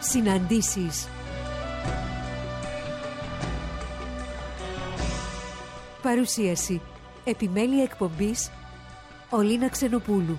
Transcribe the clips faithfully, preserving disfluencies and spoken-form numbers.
Συναντήσεις. Παρουσίαση. Επιμέλεια εκπομπής Ολίνα Ξενοπούλου.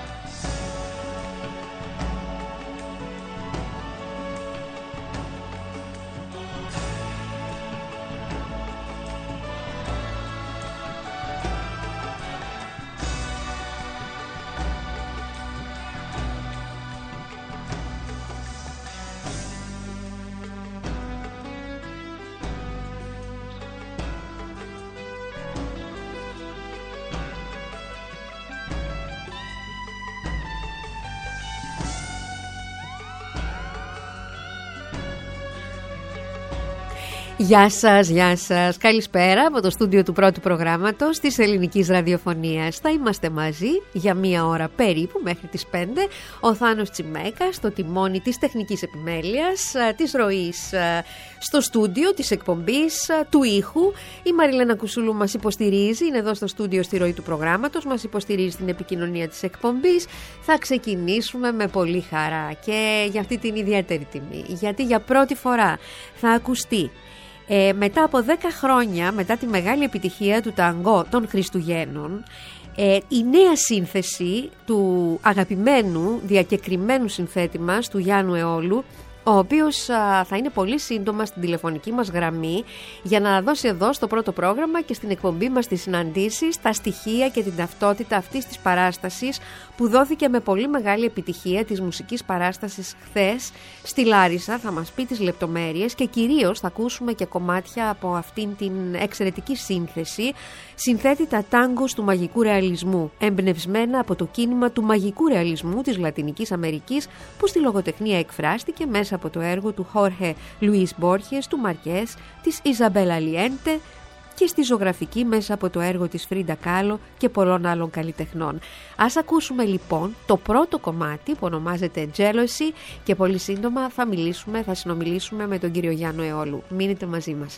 Γεια σας, γεια σας. Καλησπέρα από το στούντιο του πρώτου προγράμματος της ελληνικής ραδιοφωνίας. Θα είμαστε μαζί για μία ώρα περίπου μέχρι τις πέντε. Ο Θάνος Τσιμέκας στο τιμόνι της τεχνικής επιμέλειας, της ροής στο στούντιο, της εκπομπής, του ήχου. Η Μαριλένα Κουσούλου μας υποστηρίζει, είναι εδώ στο στούντιο στη ροή του προγράμματος, μας υποστηρίζει στην επικοινωνία της εκπομπής. Θα ξεκινήσουμε με πολύ χαρά και για αυτή την ιδιαίτερη τιμή, γιατί για πρώτη φορά θα ακουστεί Ε, μετά από δέκα χρόνια, μετά τη μεγάλη επιτυχία του ταγκό των Χριστουγέννων, ε, η νέα σύνθεση του αγαπημένου διακεκριμένου συνθέτη μας, του Γιάννου Εόλου, ο οποίος α, θα είναι πολύ σύντομα στην τηλεφωνική μας γραμμή για να δώσει εδώ στο πρώτο πρόγραμμα και στην εκπομπή μας τις συναντήσεις, τα στοιχεία και την ταυτότητα αυτής της παράστασης που δόθηκε με πολύ μεγάλη επιτυχία της μουσικής παράστασης χθες στη Λάρισα. Θα μας πει τις λεπτομέρειες και κυρίως θα ακούσουμε και κομμάτια από αυτήν την εξαιρετική σύνθεση. Συνθέτει τα τάγκος του μαγικού ρεαλισμού, εμπνευσμένα από το κίνημα του μαγικού ρεαλισμού της Λατινικής Αμερικής, που στη λογοτεχνία εκφράστηκε μέσα από το έργο του Χόρχε Λουίς Μπόρχες, του Μαρκές, της Ιζαμπέλα Αλιέντε και στη ζωγραφική μέσα από το έργο της Φρίντα Κάλο και πολλών άλλων καλλιτεχνών. Ας ακούσουμε λοιπόν το πρώτο κομμάτι που ονομάζεται Jealousy και πολύ σύντομα θα μιλήσουμε, θα συνομιλήσουμε με τον κύριο Γιάννο Εόλου. Μείνετε μαζί μας.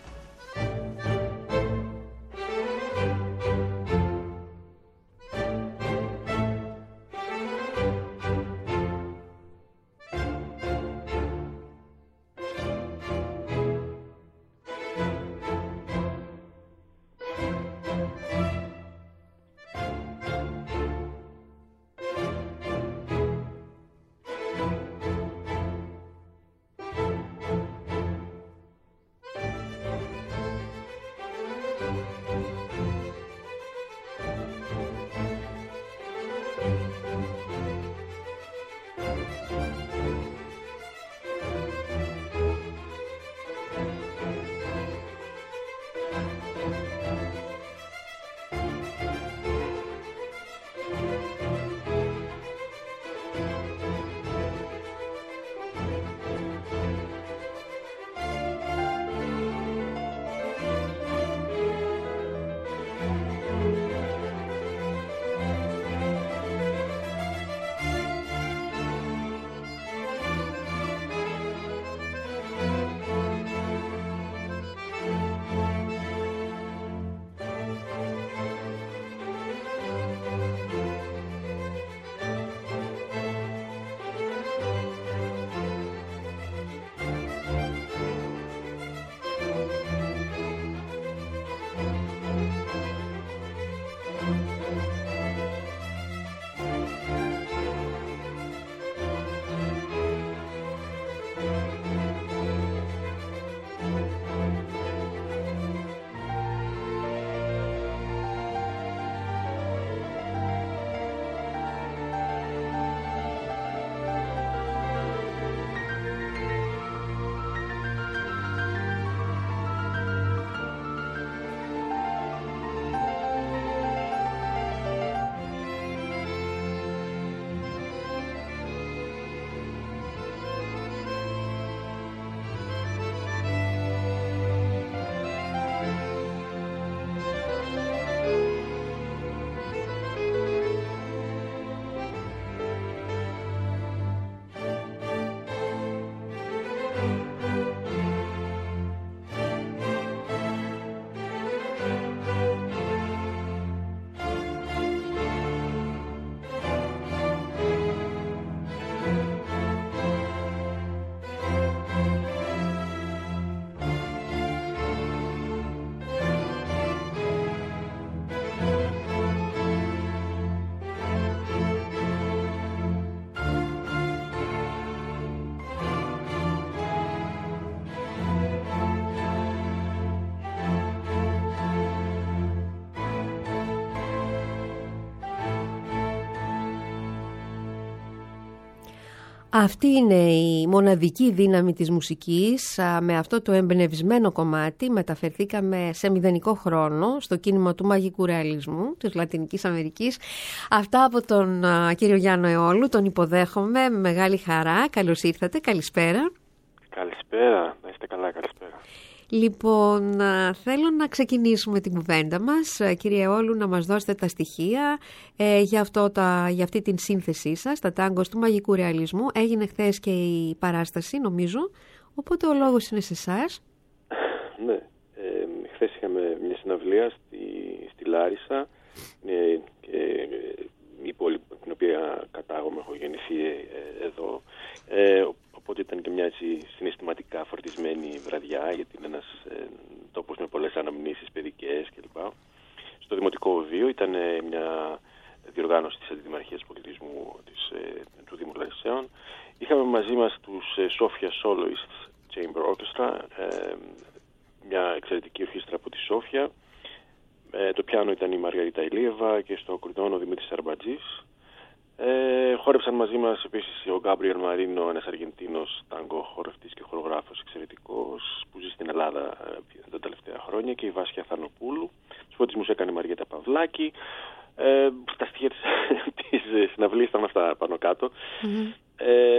Αυτή είναι η μοναδική δύναμη της μουσικής. Με αυτό το εμπνευσμένο κομμάτι μεταφερθήκαμε σε μηδενικό χρόνο στο κίνημα του μαγικού ρεαλισμού της Λατινικής Αμερικής. Αυτά από τον κύριο Γιάννο Εόλου. Τον υποδέχομαι με μεγάλη χαρά. Καλώς ήρθατε. Καλησπέρα. Καλησπέρα. Να είστε καλά. Καλησπέρα. Λοιπόν, θέλω να ξεκινήσουμε την κουβέντα μας. Κύριε Εόλου, να μας δώσετε τα στοιχεία ε, για, αυτό, τα, για αυτή την σύνθεσή σας, τα τάγκος του μαγικού ρεαλισμού. Έγινε χθες και η παράσταση, νομίζω, οπότε ο λόγος είναι σε εσάς. Ναι, ε, χθες είχαμε μια συναυλία στη, στη Λάρισα, ε, ε, η πόλη την οποία κατάγομαι, έχω γεννηθεί ε, εδώ. Ε, Οπότε ήταν και μια έτσι συναισθηματικά φορτισμένη βραδιά, γιατί είναι ένας ε, τόπος με πολλές αναμνήσεις παιδικές κλπ. Στο Δημοτικό Οδείο ήταν μια διοργάνωση της Αντιδημαρχίας Πολιτισμού της, ε, του Δήμου Λαρισαίων. Είχαμε μαζί μας τους ε, Sofia Soloists Chamber Orchestra, ε, μια εξαιρετική ορχήστρα από τη Σόφια. Ε, το πιάνο ήταν η Μαργαρίτα Ηλίεβα και στο κορδόν ο Δημήτρης Αρμπατζής. Ε, χόρεψαν μαζί μας επίσης ο Γκάμπριελ Μαρίνο, ένας Αργεντίνος τάγκο χορευτής και χορογράφος εξαιρετικός που ζει στην Ελλάδα ε, τα τελευταία χρόνια, και η Βάσια Θανοπούλου. Τους φωτισμούς έκανε η Μαριέτα Παυλάκη. Ε, στα στοιχεία της, της συναυλίας ήταν αυτά πάνω κάτω. Mm-hmm. Ε,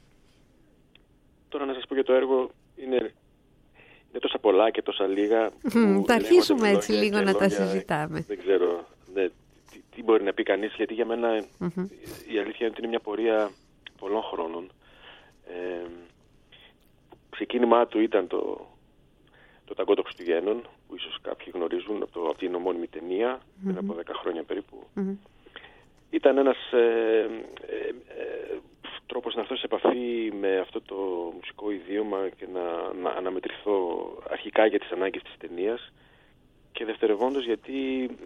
τώρα να σας πω για το έργο, είναι, είναι τόσα πολλά και τόσα λίγα. Mm, θα αρχίσουμε έτσι λίγο να τα συζητάμε. Δεν ξέρω, ναι. Τι μπορεί να πει κανείς, γιατί για μένα mm-hmm. η αλήθεια είναι ότι είναι μια πορεία πολλών χρόνων. Ε, ξεκίνημά του ήταν το, το ταγκό των Χριστουγέννων, που ίσως κάποιοι γνωρίζουν από, το, από την ομώνυμη ταινία, mm-hmm. πριν από δέκα χρόνια περίπου. Mm-hmm. Ήταν ένας ε, ε, ε, τρόπος να έρθω σε επαφή με αυτό το μουσικό ιδίωμα και να, να αναμετρηθώ αρχικά για τις ανάγκες της ταινίας, και δευτερευόντως γιατί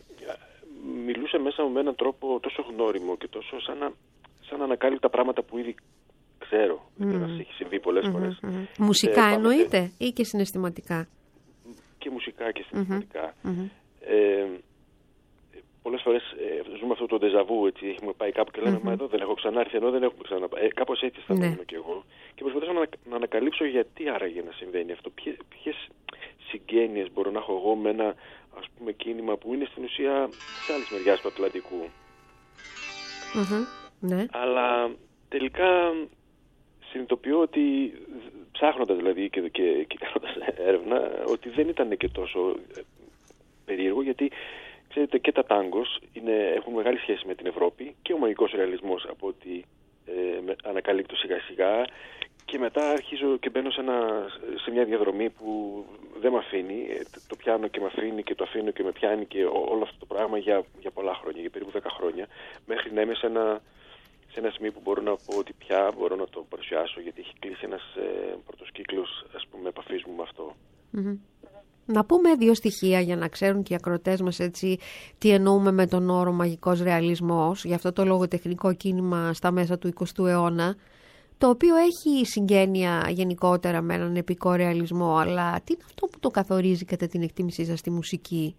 μιλούσε μέσα μου με έναν τρόπο τόσο γνώριμο και τόσο σαν να, σαν να ανακάλυπτα τα πράγματα που ήδη ξέρω. Mm. Δεν μας έχει συμβεί πολλές mm-hmm, φορές. Mm-hmm. Μουσικά ε, εννοείται σε... ή και συναισθηματικά? Και μουσικά και συναισθηματικά. Mm-hmm. Ε, πολλές φορές ε, ζούμε αυτό το ντεζαβού, έτσι, έχουμε πάει κάπου και λέμε mm-hmm. μα εδώ δεν έχω ξανάρθει, ενώ δεν έχουμε ξαναπάει. Ε, κάπως έτσι αισθανόμουν και εγώ. Και προσπαθούσα να, να ανακαλύψω γιατί άραγε να συμβαίνει αυτό. Ποιες συγγένειες μπορώ να έχω εγώ με ένα, ας πούμε, κίνημα που είναι στην ουσία σε άλλες μεριάς του Ατλαντικού. Mm-hmm. Ναι. Αλλά τελικά συνειδητοποιώ ότι, ψάχνοντας δηλαδή και, και, και κάνοντας έρευνα, ότι δεν ήταν και τόσο περίεργο, γιατί ξέρετε και τα τάγκος έχουν μεγάλη σχέση με την Ευρώπη, και ο μαγικός ρεαλισμός από ό,τι ε, ανακαλύπτω σιγά σιγά. Και μετά αρχίζω και μπαίνω σε, ένα, σε μια διαδρομή που δεν με αφήνει. Το πιάνω και με αφήνει και το αφήνω και με πιάνει και όλο αυτό το πράγμα για, για πολλά χρόνια, για περίπου δέκα χρόνια, μέχρι να είμαι σε ένα, σε ένα σημείο που μπορώ να πω ότι πια μπορώ να το παρουσιάσω, γιατί έχει κλείσει ένας ε, πρώτος κύκλος, ας πούμε, επαφής μου με αυτό. Mm-hmm. Να πούμε δύο στοιχεία για να ξέρουν και οι ακροατές μας έτσι τι εννοούμε με τον όρο μαγικός ρεαλισμός, για αυτό το λογοτεχνικό κίνημα στα μέσα του εικοστού αιώνα, το οποίο έχει συγγένεια γενικότερα με έναν επικό ρεαλισμό, αλλά τι είναι αυτό που το καθορίζει κατά την εκτίμησή σας στη μουσική?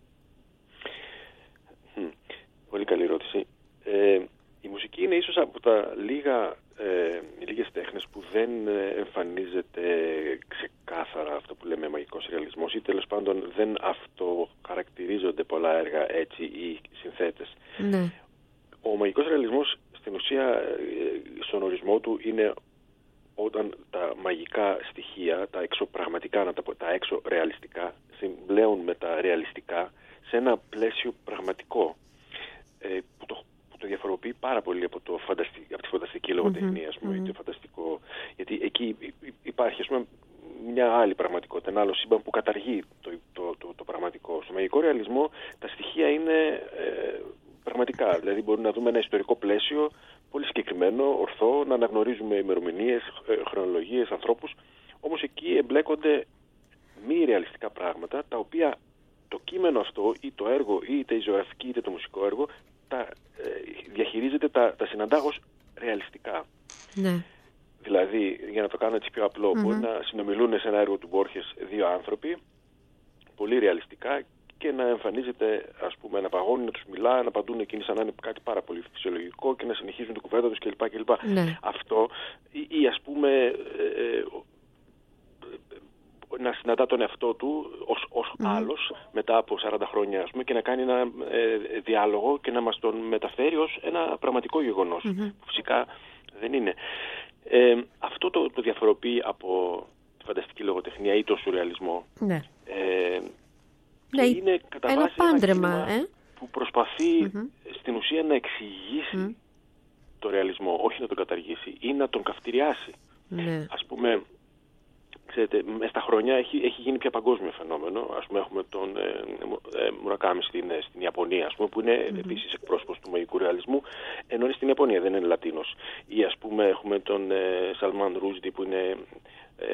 Mm, πολύ καλή ερώτηση. Ε, η μουσική είναι ίσως από τα λίγα, ε, λίγες τέχνες που δεν εμφανίζεται ξεκάθαρα αυτό που λέμε μαγικός ρεαλισμός, ή τέλος πάντων δεν αυτοχαρακτηρίζονται πολλά έργα έτσι οι συνθέτες. Ναι. Ο μαγικός ρεαλισμός στην ουσία, στον ορισμό του, είναι όταν τα μαγικά στοιχεία, τα εξωπραγματικά, να τα πω, τα έξω ρεαλιστικά, συμπλέουν με τα ρεαλιστικά σε ένα πλαίσιο πραγματικό, ε, που, το, που το διαφοροποιεί πάρα πολύ από, το φανταστι, από τη φανταστική λογοτεχνία, ας πούμε, mm-hmm. το φανταστικό, γιατί εκεί υπάρχει, ας πούμε, μια άλλη πραγματικότητα, ένα άλλο σύμπαν που καταργεί το, το, το, το, το πραγματικό. Στο μαγικό ρεαλισμό τα στοιχεία είναι ε, πραγματικά, δηλαδή μπορούμε να δούμε ένα ιστορικό πλαίσιο πολύ συγκεκριμένο, ορθό, να αναγνωρίζουμε ημερομηνίες, χρονολογίες, ανθρώπους, όμως εκεί εμπλέκονται μη ρεαλιστικά πράγματα, τα οποία το κείμενο αυτό ή το έργο, είτε η ζωγραφική είτε το μουσικό έργο, τα ε, διαχειρίζεται, τα, τα συναντά ως ρεαλιστικά. Ναι. Δηλαδή, για να το κάνω έτσι πιο απλό, mm-hmm. μπορεί να συνομιλούν σε ένα έργο του Μπόρχες δύο άνθρωποι, πολύ ρεαλιστικά, και να εμφανίζεται, ας πούμε, να παγώνει, να τους μιλά, να απαντούν εκείνοι σαν να είναι κάτι πάρα πολύ φυσιολογικό και να συνεχίζουν την κουβέντα τους κλπ. κλπ. Ναι. Αυτό, ή, ή ας πούμε, ε, ε, να συναντά τον εαυτό του ως, ως mm. άλλος μετά από σαράντα χρόνια, ας πούμε, και να κάνει ένα ε, διάλογο και να μας τον μεταφέρει ως ένα πραγματικό γεγονός, mm-hmm. που φυσικά δεν είναι. Ε, αυτό το, το διαφοροποιεί από τη φανταστική λογοτεχνία ή τον σουρεαλισμό. Ναι. Ε, ναι, είναι κατά ένα βάση πάντρεμα, ένα ε? που προσπαθεί mm-hmm. στην ουσία να εξηγήσει mm. το ρεαλισμό, όχι να τον καταργήσει ή να τον καυτηριάσει. Ναι. Ας πούμε, ξέρετε, μες στα χρόνια έχει, έχει γίνει πια παγκόσμιο φαινόμενο. Ας πούμε, έχουμε τον ε, ε, Μουρακάμι στην, στην Ιαπωνία, ας πούμε, που είναι mm-hmm. επίσης εκπρόσωπος του μαγικού ρεαλισμού, ενώ είναι στην Ιαπωνία, δεν είναι Λατίνος. Ή ας πούμε έχουμε τον ε, Σαλμάν Ρούζντι, που είναι ε,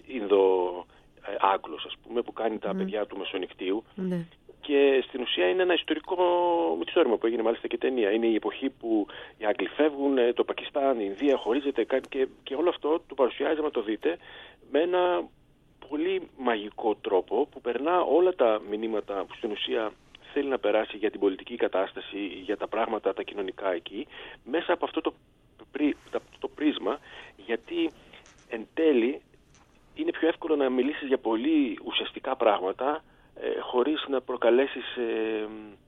Ινδο-Άγγλος, ας πούμε, που κάνει τα mm-hmm. παιδιά του Μεσονικτίου. Mm-hmm. Και στην ουσία είναι ένα ιστορικό μυθιστόρημα που έγινε μάλιστα και ταινία. Είναι η εποχή που οι Άγγλοι φεύγουν, το Πακιστάν, η Ινδία χωρίζεται και, και όλο αυτό το παρουσιάζει, να το δείτε, με ένα πολύ μαγικό τρόπο που περνά όλα τα μηνύματα που στην ουσία θέλει να περάσει για την πολιτική κατάσταση, για τα πράγματα τα κοινωνικά εκεί, μέσα από αυτό το, πρι, το πρίσμα, γιατί εν τέλει είναι πιο εύκολο να μιλήσεις για πολύ ουσιαστικά πράγματα Ε, χωρίς να προκαλέσεις ε,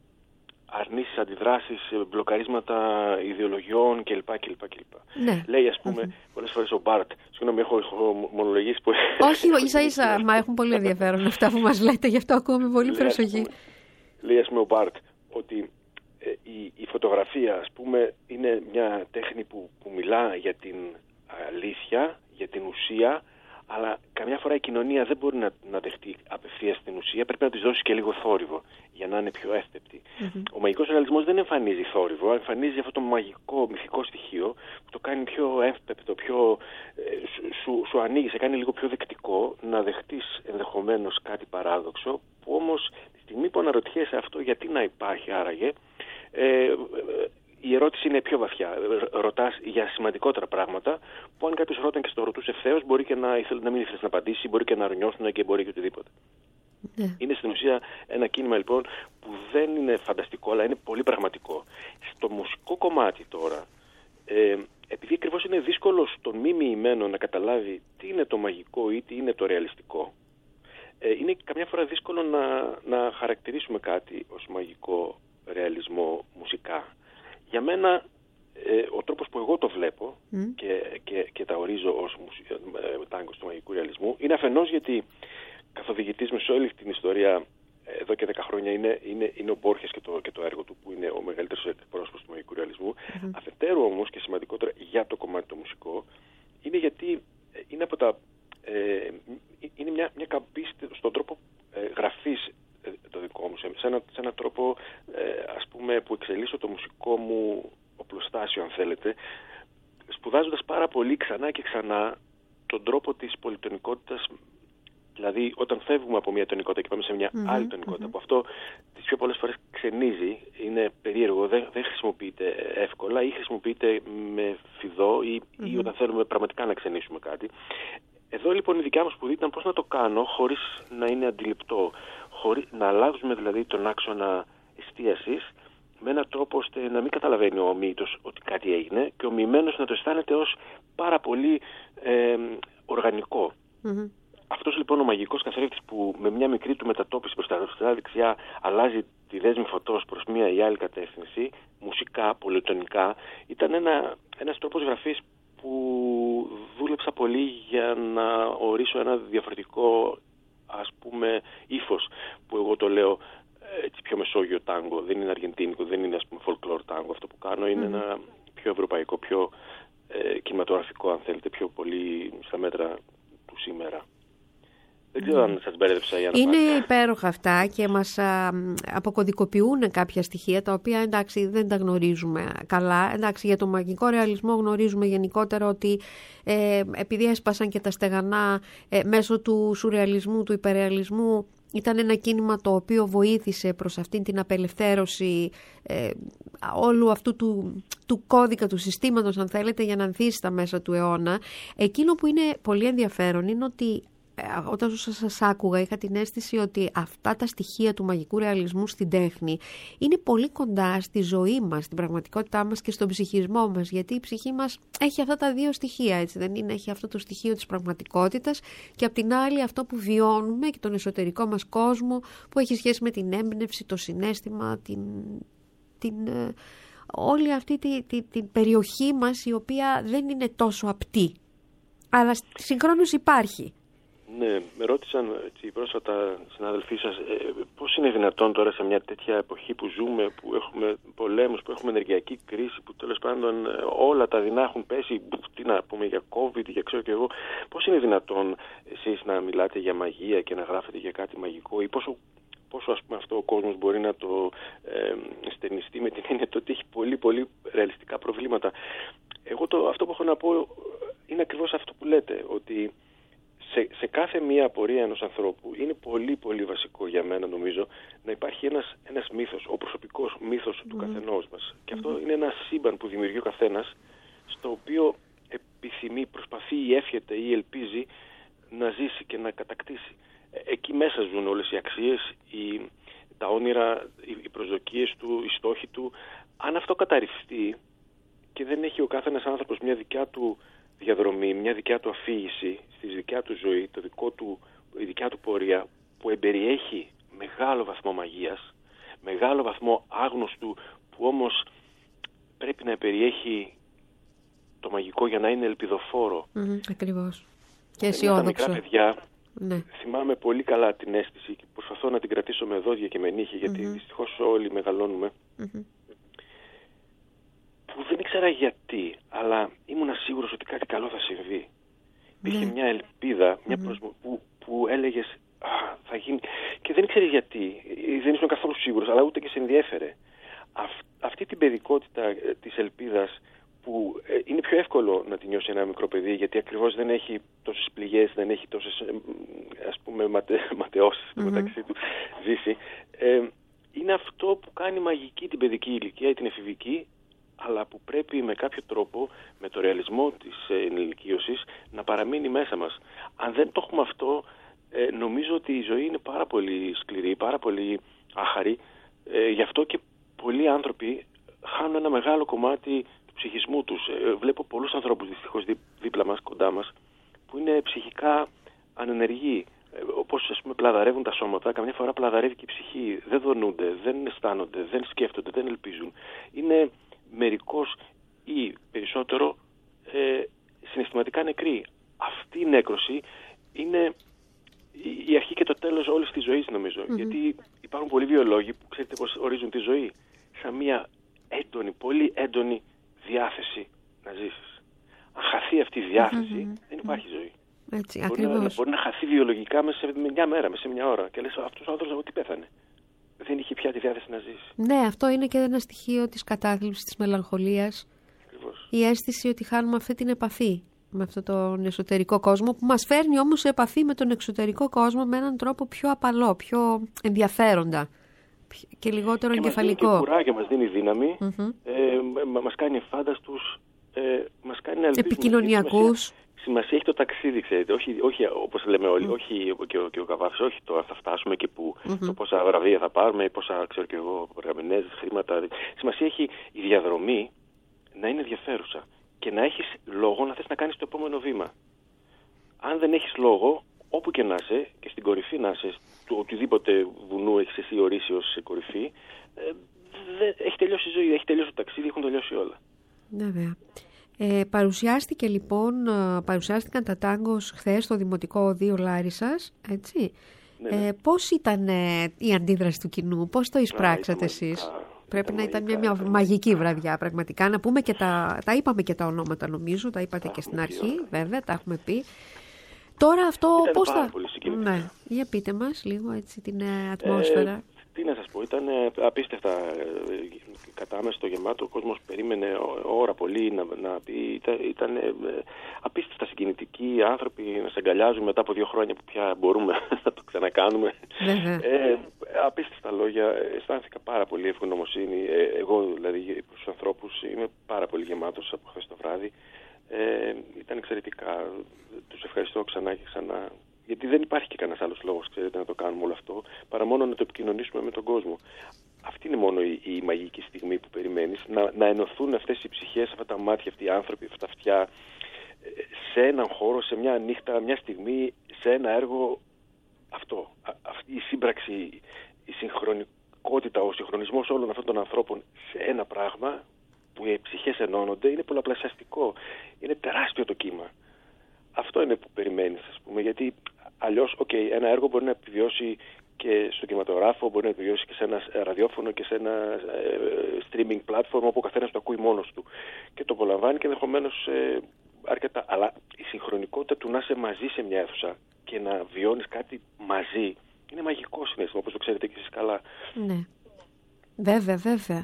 αρνήσεις, αντιδράσεις, μπλοκαρίσματα ιδεολογιών κλπ. κλπ, κλπ. Ναι. Λέει, ας πούμε, okay. πολλές φορές ο Μπάρτ, συγγνώμη, έχω, έχω μονολογήσει πολύ. Όχι, ίσα ίσα, μα έχουν πολύ ενδιαφέρον αυτά που μας λέτε, γι' αυτό ακούμε πολύ προσοχή. Λέει, ας πούμε, ο Μπάρτ, ότι ε, η, η φωτογραφία, ας πούμε, είναι μια τέχνη που, που μιλά για την αλήθεια, για την ουσία, αλλά καμιά φορά η κοινωνία δεν μπορεί να, να δεχτεί απευθείας την ουσία. Πρέπει να της δώσει και λίγο θόρυβο για να είναι πιο εύπεπτη. Mm-hmm. Ο μαγικός ρεαλισμός δεν εμφανίζει θόρυβο, εμφανίζει αυτό το μαγικό, μυθικό στοιχείο που το κάνει πιο εύπεπτο, πιο, ε, σου, σου ανοίγει, σε κάνει λίγο πιο δεκτικό να δεχτείς ενδεχομένως κάτι παράδοξο, που όμως τη στιγμή που αναρωτιέσαι αυτό γιατί να υπάρχει άραγε, ε, ε, η ερώτηση είναι πιο βαθιά. Ρωτάς για σημαντικότερα πράγματα που αν κάποιος ρώτανε και στο ρωτούσε ευθέως μπορεί και να, ήθελε, να μην ήθελε να απαντήσει, μπορεί και να αρνιώσουν και μπορεί και οτιδήποτε. Yeah. Είναι στην ουσία ένα κίνημα λοιπόν που δεν είναι φανταστικό αλλά είναι πολύ πραγματικό. Στο μουσικό κομμάτι τώρα, ε, επειδή ακριβώς είναι δύσκολο στον μη μοιημένο να καταλάβει τι είναι το μαγικό ή τι είναι το ρεαλιστικό, ε, είναι καμιά φορά δύσκολο να, να χαρακτηρίσουμε κάτι ως μαγικό ρεαλισμό μουσικά. Για μένα, ε, ο τρόπος που εγώ το βλέπω mm. και, και, και τα ορίζω ως ε, τάγκος του μαγικού ρεαλισμού είναι αφενός γιατί καθοδηγητής με σε όλη την ιστορία εδώ και δέκα χρόνια είναι, είναι, είναι ο Μπόρχες και το, και το έργο του που είναι ο μεγαλύτερος εκπρόσωπος του μαγικού ρεαλισμού. Mm-hmm. Αφετέρου όμως και σημαντικότερα για το κομμάτι το μουσικό είναι γιατί είναι, από τα, ε, είναι μια, μια καμπή στον τρόπο ε, γραφής το δικό μου, σε, ένα, σε έναν τρόπο ε, ας πούμε που εξελίσσω το μουσικό μου οπλοστάσιο αν θέλετε, σπουδάζοντας πάρα πολύ ξανά και ξανά τον τρόπο της πολυτονικότητας, δηλαδή όταν φεύγουμε από μια τονικότητα και πάμε σε μια mm-hmm, άλλη τονικότητα, mm-hmm. που αυτό τις πιο πολλές φορές ξενίζει, είναι περίεργο, δεν, δεν χρησιμοποιείται εύκολα ή χρησιμοποιείται με φιδό ή, mm-hmm. ή όταν θέλουμε πραγματικά να ξενήσουμε κάτι. Εδώ λοιπόν η δικιά μου σπουδή ήταν πώς να το κάνω χωρίς να είναι αντιληπτό, χωρίς, να αλλάζουμε δηλαδή τον άξονα εστίασης με έναν τρόπο ώστε να μην καταλαβαίνει ο ομοίητος ότι κάτι έγινε και ο μοιημένος να το αισθάνεται ως πάρα πολύ ε, οργανικό. Mm-hmm. Αυτός λοιπόν ο μαγικός καθρέφτης που με μια μικρή του μετατόπιση προς τα αριστερά δεξιά αλλάζει τη δέσμη φωτός προς μια ή άλλη κατεύθυνση, μουσικά, πολυτονικά, ήταν ένα, ένας τρόπος γραφής που δούλεψα πολύ για να ορίσω ένα διαφορετικό ας πούμε ύφος που εγώ το λέω έτσι πιο μεσόγειο τάγκο, δεν είναι αργεντίνικο, δεν είναι ας πούμε folklore τάγκο αυτό που κάνω, είναι mm. ένα πιο ευρωπαϊκό, πιο ε, κινηματογραφικό αν θέλετε, πιο πολύ στα μέτρα του σήμερα. Δεν ξέρω mm. αν σας μπέρδεψα ή αν είναι υπέροχα αυτά και μας α, αποκωδικοποιούν κάποια στοιχεία τα οποία εντάξει δεν τα γνωρίζουμε καλά. Εντάξει, για το μαγικό ρεαλισμό γνωρίζουμε γενικότερα ότι ε, επειδή έσπασαν και τα στεγανά ε, μέσω του σουρεαλισμού, του υπερρεαλισμού, ήταν ένα κίνημα το οποίο βοήθησε προς αυτήν την απελευθέρωση ε, όλου αυτού του, του κώδικα, του συστήματος αν θέλετε, για να ανθίσει τα μέσα του αιώνα. Εκείνο που είναι πολύ ενδιαφέρον είναι ότι όταν σας άκουγα είχα την αίσθηση ότι αυτά τα στοιχεία του μαγικού ρεαλισμού στην τέχνη είναι πολύ κοντά στη ζωή μας, στην πραγματικότητά μας και στον ψυχισμό μας, γιατί η ψυχή μας έχει αυτά τα δύο στοιχεία, έτσι δεν είναι? Έχει αυτό το στοιχείο της πραγματικότητας και απ' την άλλη αυτό που βιώνουμε και τον εσωτερικό μας κόσμο που έχει σχέση με την έμπνευση, το συναίσθημα, την, την, όλη αυτή την τη, τη περιοχή μας η οποία δεν είναι τόσο απτή, αλλά συγχρόνως υπάρχει. Ναι, με ρώτησαν έτσι, πρόσφατα συνάδελφοί σας ε, πώς είναι δυνατόν τώρα σε μια τέτοια εποχή που ζούμε, που έχουμε πολέμους, που έχουμε ενεργειακή κρίση, που τέλος πάντων ε, όλα τα δεινά έχουν πέσει, τι να πούμε για COVID, για ξέρω και εγώ, πώς είναι δυνατόν εσείς να μιλάτε για μαγεία και να γράφετε για κάτι μαγικό, ή πόσο, πόσο ας πούμε αυτό ο κόσμος μπορεί να το ε, στερνιστεί με την έννοια ότι έχει πολύ πολύ ρεαλιστικά προβλήματα. Εγώ το, αυτό που έχω να πω είναι ακριβώς αυτό που λέτε, ότι Σε, σε κάθε μία απορία ενός ανθρώπου είναι πολύ πολύ βασικό για μένα, νομίζω, να υπάρχει ένας, ένας μύθος, ο προσωπικός μύθος mm. του καθενός μας. Και αυτό mm. είναι ένα σύμπαν που δημιουργεί ο καθένας, στο οποίο επιθυμεί, προσπαθεί ή εύχεται ή ελπίζει να ζήσει και να κατακτήσει. Εκεί μέσα ζουν όλες οι αξίες, οι, τα όνειρα, οι, οι προσδοκίες του, οι στόχοι του. Αν αυτό καταρριφθεί και δεν έχει ο κάθε ένας άνθρωπος μια δικιά του διαδρομή, μια δικιά του αφήγηση στη δικιά του ζωή, το δικό του, η δικιά του πορεία, που εμπεριέχει μεγάλο βαθμό μαγείας, μεγάλο βαθμό άγνωστου, που όμως πρέπει να περιέχει το μαγικό για να είναι ελπιδοφόρο. Mm, ακριβώς. Και αισιόδοξο. Τα μικρά παιδιά, ναι. θυμάμαι πολύ καλά την αίσθηση και προσπαθώ να την κρατήσω με δόντια και με νύχια, γιατί mm-hmm. δυστυχώς όλοι μεγαλώνουμε. Mm-hmm. Που δεν ήξερα γιατί, αλλά ήμουν σίγουρος ότι κάτι καλό θα συμβεί. Υπήρχε Ναι. μια ελπίδα, μια Mm-hmm. προσμο... που, που έλεγες «Α, θα γίνει». Και δεν ήξερες γιατί, δεν ήσουν καθόλου σίγουρος, αλλά ούτε και σε ενδιέφερε. Αυ... Αυτή την παιδικότητα ε, της ελπίδας, που ε, είναι πιο εύκολο να την νιώσει ένα μικρό παιδί, γιατί ακριβώς δεν έχει τόσες πληγές, δεν έχει τόσες ε, ας πούμε ματε... ματαιώσεις mm-hmm. μεταξύ του ζήσει. Ε, είναι αυτό που κάνει μαγική την παιδική ηλικία ή την εφηβική, αλλά που πρέπει με κάποιο τρόπο, με το ρεαλισμό της ενηλικίωσης, να παραμείνει μέσα μας. Αν δεν το έχουμε αυτό, ε, νομίζω ότι η ζωή είναι πάρα πολύ σκληρή, πάρα πολύ άχαρη. Ε, γι' αυτό και πολλοί άνθρωποι χάνουν ένα μεγάλο κομμάτι του ψυχισμού τους. Ε, βλέπω πολλούς ανθρώπους δυστυχώς δί, δίπλα μας, κοντά μας, που είναι ψυχικά ανενεργοί. Ε, όπως ας πούμε πλαδαρεύουν τα σώματα, καμιά φορά πλαδαρεύει και η ψυχή. Δεν δονούνται, δεν αισθάνονται, δεν σκέφτονται, δεν ελπίζουν. Είναι μερικώς ή περισσότερο ε, συναισθηματικά νεκροί. Αυτή η νέκρωση είναι η αρχή και το τέλος όλης της ζωής, νομίζω. Mm-hmm. Γιατί υπάρχουν πολλοί βιολόγοι που ξέρετε πώς ορίζουν τη ζωή. Σαν μια έντονη, πολύ έντονη διάθεση να ζήσεις. Αν χαθεί αυτή η διάθεση, mm-hmm. δεν υπάρχει ζωή. Έτσι, μπορεί, να, μπορεί να χαθεί βιολογικά μέσα σε μια μέρα, μέσα σε μια ώρα. Και λες αυτός ο άνθρωπος ότι πέθανε. Δεν είχε πια τη διάθεση να ζήσει. Ναι, αυτό είναι και ένα στοιχείο της κατάθλιψης, της μελαγχολίας. Ακριβώς. Η αίσθηση ότι χάνουμε αυτή την επαφή με αυτόν τον εσωτερικό κόσμο, που μας φέρνει όμως σε επαφή με τον εξωτερικό κόσμο με έναν τρόπο πιο απαλό, πιο ενδιαφέροντα και λιγότερο και εγκεφαλικό. Μας δίνει κουράγιο, μας δίνει δύναμη, mm-hmm. ε, μας κάνει εφάνταστους, ε, μας κάνει να ελπίζουμε. Επικοινωνιακούς. Σημασία έχει το ταξίδι, ξέρετε, όχι, όχι όπως λέμε όλοι, mm. όχι και ο, και ο Καβάφης, όχι το θα φτάσουμε και που, mm-hmm. το πόσα βραβεία θα πάρουμε ή πόσα, ξέρω και εγώ, περγαμηνές, χρήματα. Σημασία έχει η διαδρομή να είναι ενδιαφέρουσα και να έχεις λόγο να θες να κάνεις το επόμενο βήμα. Αν δεν έχεις λόγο, όπου και να είσαι, και στην κορυφή να είσαι, του οτιδήποτε βουνού έχεις εσύ ορίσει ως κορυφή, ε, δε, έχει τελειώσει η ζωή, έχει τελειώσει το ταξίδι, έχουν τελειώσει όλα. Βέβαια. Ε, παρουσιάστηκε λοιπόν, παρουσιάστηκαν τα τάγκος χθες στο Δημοτικό Οδείο Λάρισσας, έτσι. Ναι, ναι. Ε, πώς ήταν ε, η αντίδραση του κοινού, πώς το εισπράξατε εσείς? Μαγικά, Πρέπει να ήταν μαγικά, μια, μια μαγική μαγικά. βραδιά πραγματικά. Να πούμε και τα, τα είπαμε και τα ονόματα νομίζω, τα είπατε τα και στην αρχή, πει, βέβαια, τα έχουμε πει. Τώρα αυτό ήταν πώς πάρα θα... πολύ συγκινητικό. Ναι, για πείτε μας λίγο έτσι την ατμόσφαιρα. Ε, τι να σας πω, ήταν απίστευτα κατάμεστο, γεμάτο. Ο κόσμος περίμενε ώρα πολύ να, να πει. Ήταν, ήταν ε, απίστευτα συγκινητικοί άνθρωποι να σε αγκαλιάζουν μετά από δύο χρόνια που πια μπορούμε να το ξανακάνουμε. Ε, απίστευτα λόγια. Αισθάνθηκα πάρα πολύ ευγνωμοσύνη. Ε, εγώ δηλαδή προς τους ανθρώπους είμαι πάρα πολύ γεμάτος από χθες το βράδυ. Ε, ήταν εξαιρετικά. Τους ευχαριστώ ξανά και ξανά γιατί δεν υπάρχει και κανένας άλλος λόγος, ξέρετε, να το κάνουμε όλο αυτό, παρά μόνο να το επικοινωνήσουμε με τον κόσμο. Αυτή είναι μόνο η, η μαγική στιγμή που περιμένεις, να, να ενωθούν αυτές οι ψυχές, αυτά τα μάτια, αυτοί οι άνθρωποι, αυτά τα αυτιά, σε έναν χώρο, σε μια νύχτα, μια στιγμή, σε ένα έργο. Αυτό, αυτή η σύμπραξη, η συγχρονικότητα, ο συγχρονισμός όλων αυτών των ανθρώπων σε ένα πράγμα που οι ψυχές ενώνονται, είναι πολλαπλασιαστικό. Είναι τεράστιο το κύμα. Αυτό είναι που περιμένεις, ας πούμε, γιατί αλλιώς, okay, ένα έργο μπορεί να επιβιώσει και στο κινηματογράφο, μπορεί να επιβιώσει και σε ένα ραδιόφωνο και σε ένα ε, streaming platform όπου ο καθένας το ακούει μόνος του και το απολαμβάνει και ενδεχομένως ε, αρκετά. Αλλά η συγχρονικότητα του να είσαι μαζί σε μια αίθουσα και να βιώνεις κάτι μαζί είναι μαγικό συναίσθημα, όπως το ξέρετε και εσείς καλά. Ναι. Βέβαια, βέβαια.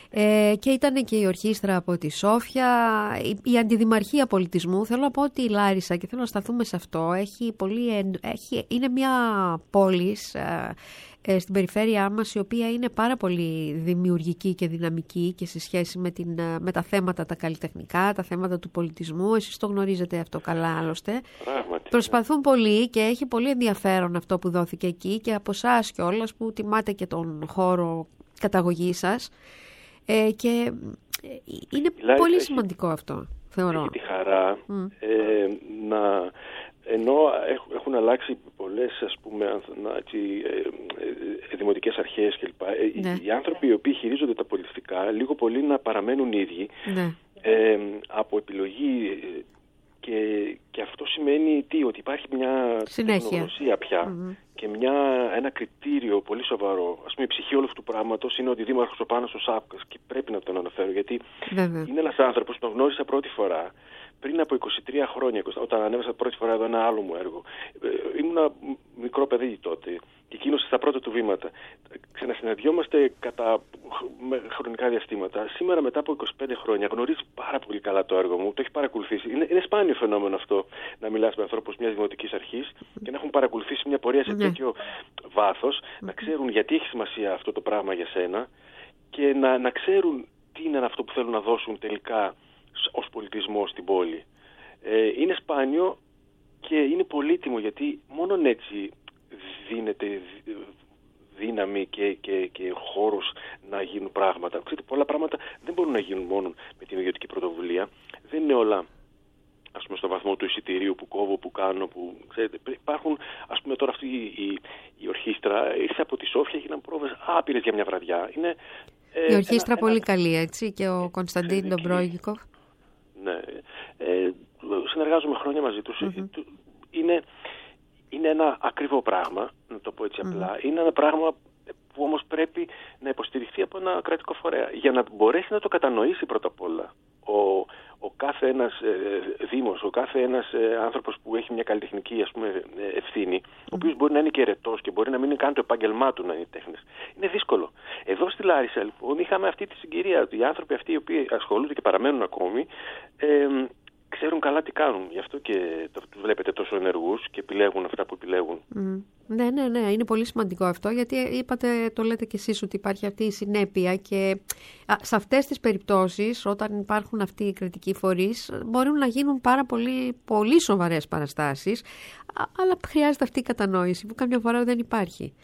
Ε, και ήταν και η ορχήστρα από τη Σόφια, η, η Αντιδημαρχία Πολιτισμού. Θέλω να πω ότι η Λάρισα, και θέλω να σταθούμε σε αυτό, έχει πολύ, έχει, είναι μια πόλη ε, ε, στην περιφέρειά μας, η οποία είναι πάρα πολύ δημιουργική και δυναμική και σε σχέση με, την, με τα θέματα τα καλλιτεχνικά, τα θέματα του πολιτισμού. Εσείς το γνωρίζετε αυτό καλά άλλωστε. Πράγματι. Προσπαθούν πολύ και έχει πολύ ενδιαφέρον αυτό που δόθηκε εκεί και από εσάς κιόλας που τιμάτε και τον χώρο καταγωγή σας. Ε, και είναι Λάρισα πολύ έχει, σημαντικό αυτό, θεωρώ. Έχει τη χαρά mm. ε, να, ενώ έχουν αλλάξει πολλές, ας πούμε, έτσι, ε, ε, δημοτικές αρχές κλπ. Ναι. Οι άνθρωποι οι οποίοι χειρίζονται τα πολιτιστικά λίγο πολύ να παραμένουν ίδιοι, ναι. ε, από επιλογή. Και, και αυτό σημαίνει τι, ότι υπάρχει μια τεχνογνωσία πια mm-hmm. και μια, ένα κριτήριο πολύ σοβαρό. Ας πούμε, η ψυχή όλου αυτού του πράγματος είναι ότι ο Δήμαρχος ο Πάνος ο Σάπκας, και πρέπει να τον αναφέρω, γιατί Βέβαια. είναι ένας άνθρωπος που τον γνώρισα πρώτη φορά πριν από είκοσι τρία χρόνια, όταν ανέβασα πρώτη φορά εδώ ένα άλλο μου έργο. Ε, ήμουνα μικρό παιδί τότε και εκείνος στα πρώτα του βήματα. Ξανασυναντιόμαστε κατά χρονικά διαστήματα. Σήμερα, μετά από είκοσι πέντε χρόνια, γνωρίζει πάρα πολύ καλά το έργο μου, το έχει παρακολουθήσει. Είναι, είναι σπάνιο φαινόμενο αυτό να μιλάς με ανθρώπους μιας δημοτικής αρχής και να έχουν παρακολουθήσει μια πορεία σε mm-hmm. τέτοιο βάθος, mm-hmm. να ξέρουν γιατί έχει σημασία αυτό το πράγμα για σένα και να, να ξέρουν τι είναι αυτό που θέλουν να δώσουν τελικά ως πολιτισμό στην πόλη. Ε, είναι σπάνιο και είναι πολύτιμο, γιατί μόνον έτσι δίνεται δύναμη και, και, και χώρος να γίνουν πράγματα. Ξέρετε, πολλά πράγματα δεν μπορούν να γίνουν μόνο με την ιδιωτική πρωτοβουλία. Δεν είναι όλα, ας πούμε, στο βαθμό του εισιτηρίου που κόβω, που κάνω, που ξέρετε, υπάρχουν, ας πούμε, τώρα αυτή η, η, η ορχήστρα ήρθε από τη Σόφια, έγιναν πρόβες άπειρες για μια βραδιά. Είναι, ε, η ορχήστρα ένα, πολύ ένα, καλή, έτσι, και ο Κωνσταντίν Ντομπρόγικοφ. Ναι, ε, συνεργάζομαι χρόνια μαζί τους. Mm-hmm. Είναι, είναι ένα ακριβό πράγμα, να το πω έτσι απλά. Mm-hmm. Είναι ένα πράγμα που όμως πρέπει να υποστηριχθεί από ένα κρατικό φορέα για να μπορέσει να το κατανοήσει πρώτα απ' όλα ο, ο κάθε ένας ε, δήμος, ο κάθε ένας ε, άνθρωπος που έχει μια καλλιτεχνική, ας πούμε, ευθύνη, mm-hmm. ο οποίος μπορεί να είναι και ερετός και μπορεί να μην είναι καν το επάγγελμά του να είναι τέχνης. Είναι δύσκολο. Εδώ στη Λάρισα, λοιπόν, είχαμε αυτή τη συγκυρία. Οι άνθρωποι αυτοί οι οποίοι ασχολούνται και παραμένουν ακόμη, ε, ξέρουν καλά τι κάνουν. Γι' αυτό και τους βλέπετε τόσο ενεργούς και επιλέγουν αυτά που επιλέγουν. Mm. Ναι, ναι, ναι. Είναι πολύ σημαντικό αυτό, γιατί είπατε, το λέτε κι εσείς, ότι υπάρχει αυτή η συνέπεια και α, σε αυτές τις περιπτώσεις, όταν υπάρχουν αυτοί οι κριτικοί φορείς, μπορούν να γίνουν πάρα πολύ, πολύ σοβαρές παραστάσεις, α, αλλά χρειάζεται αυτή η κατανόηση που καμιά φορά δεν υπάρχει.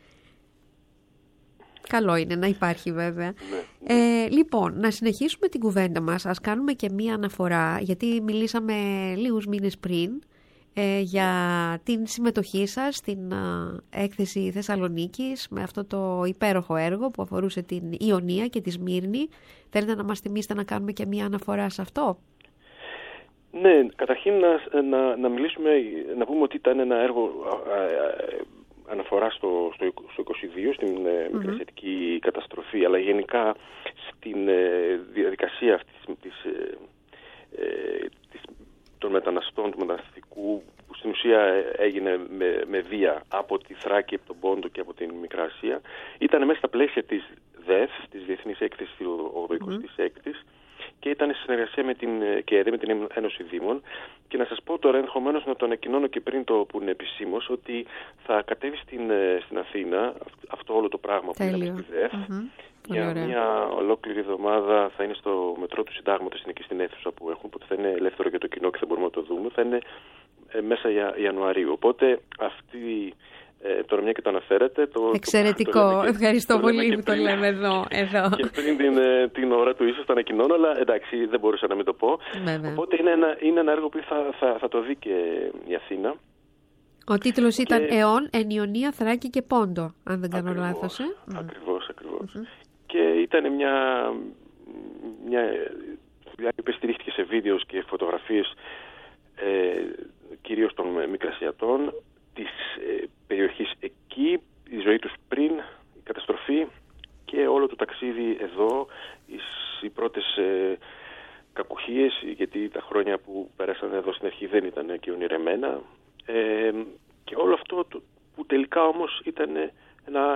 Καλό είναι να υπάρχει, βέβαια. Ναι. Ε, λοιπόν, να συνεχίσουμε την κουβέντα μας. Ας κάνουμε και μία αναφορά, γιατί μιλήσαμε λίγους μήνες πριν ε, για την συμμετοχή σας στην α, έκθεση Θεσσαλονίκης με αυτό το υπέροχο έργο που αφορούσε την Ιωνία και τη Σμύρνη. Θέλετε να μας θυμίσετε να κάνουμε και μία αναφορά σε αυτό? Ναι, καταρχήν να, να, να μιλήσουμε, να πούμε ότι ήταν ένα έργο α, α, αναφορά στο, στο, στο είκοσι δύο, στην mm-hmm. μικρασιατική καταστροφή, αλλά γενικά στην ε, διαδικασία αυτής της, ε, της, των μεταναστών, του μεταναστευτικού, που στην ουσία έγινε με, με βία από τη Θράκη, από τον Πόντο και από την Μικρά Ασία. Ήταν μέσα στα πλαίσια της ΔΕΘ, της Διεθνής Έκθεσης ογδοηκοστής έκτης, και ήταν σε συνεργασία με την ΚΕΔΕ, με την Ένωση Δήμων. Και να σας πω τώρα, ενδεχομένως να το ανακοινώνω και πριν το που είναι επισήμως, ότι θα κατέβει στην, στην Αθήνα αυτό όλο το πράγμα που είναι στη ΔΕΘ. Mm-hmm. Για μια ολόκληρη εβδομάδα θα είναι στο μετρό του Συντάγματος, είναι και στην αίθουσα που έχουν, οπότε θα είναι ελεύθερο για το κοινό και θα μπορούμε να το δούμε. Θα είναι ε, μέσα για, Ιανουαρίου. Οπότε αυτή, ε, τώρα μια και το αναφέρετε... Το, εξαιρετικό, το, το ευχαριστώ το πολύ που πριν, το λέμε εδώ. εδώ. Και πριν την, την ώρα του ίσως το ανακοινώνω, αλλά εντάξει δεν μπορούσα να μην το πω. Βέβαια. Οπότε είναι ένα, είναι ένα έργο που θα, θα, θα το δει και η Αθήνα. Ο τίτλος και... ήταν «Εών, εν Ιωνία, Θράκη και Πόντο», αν δεν κάνω λάθος. Ε? Ακριβώς, ακριβώς. Mm-hmm. Και ήταν μια, μια δουλειά που στηρίχθηκε σε βίντεο και φωτογραφίες ε, κυρίως των Μικρασιατών, της ε, περιοχής εκεί, η ζωή τους πριν, η καταστροφή και όλο το ταξίδι εδώ, οι, οι πρώτες ε, κακουχίες, γιατί τα χρόνια που πέρασαν εδώ στην αρχή δεν ήταν και ονειρεμένα. Ε, και όλο αυτό το, που τελικά όμως ήταν ένα,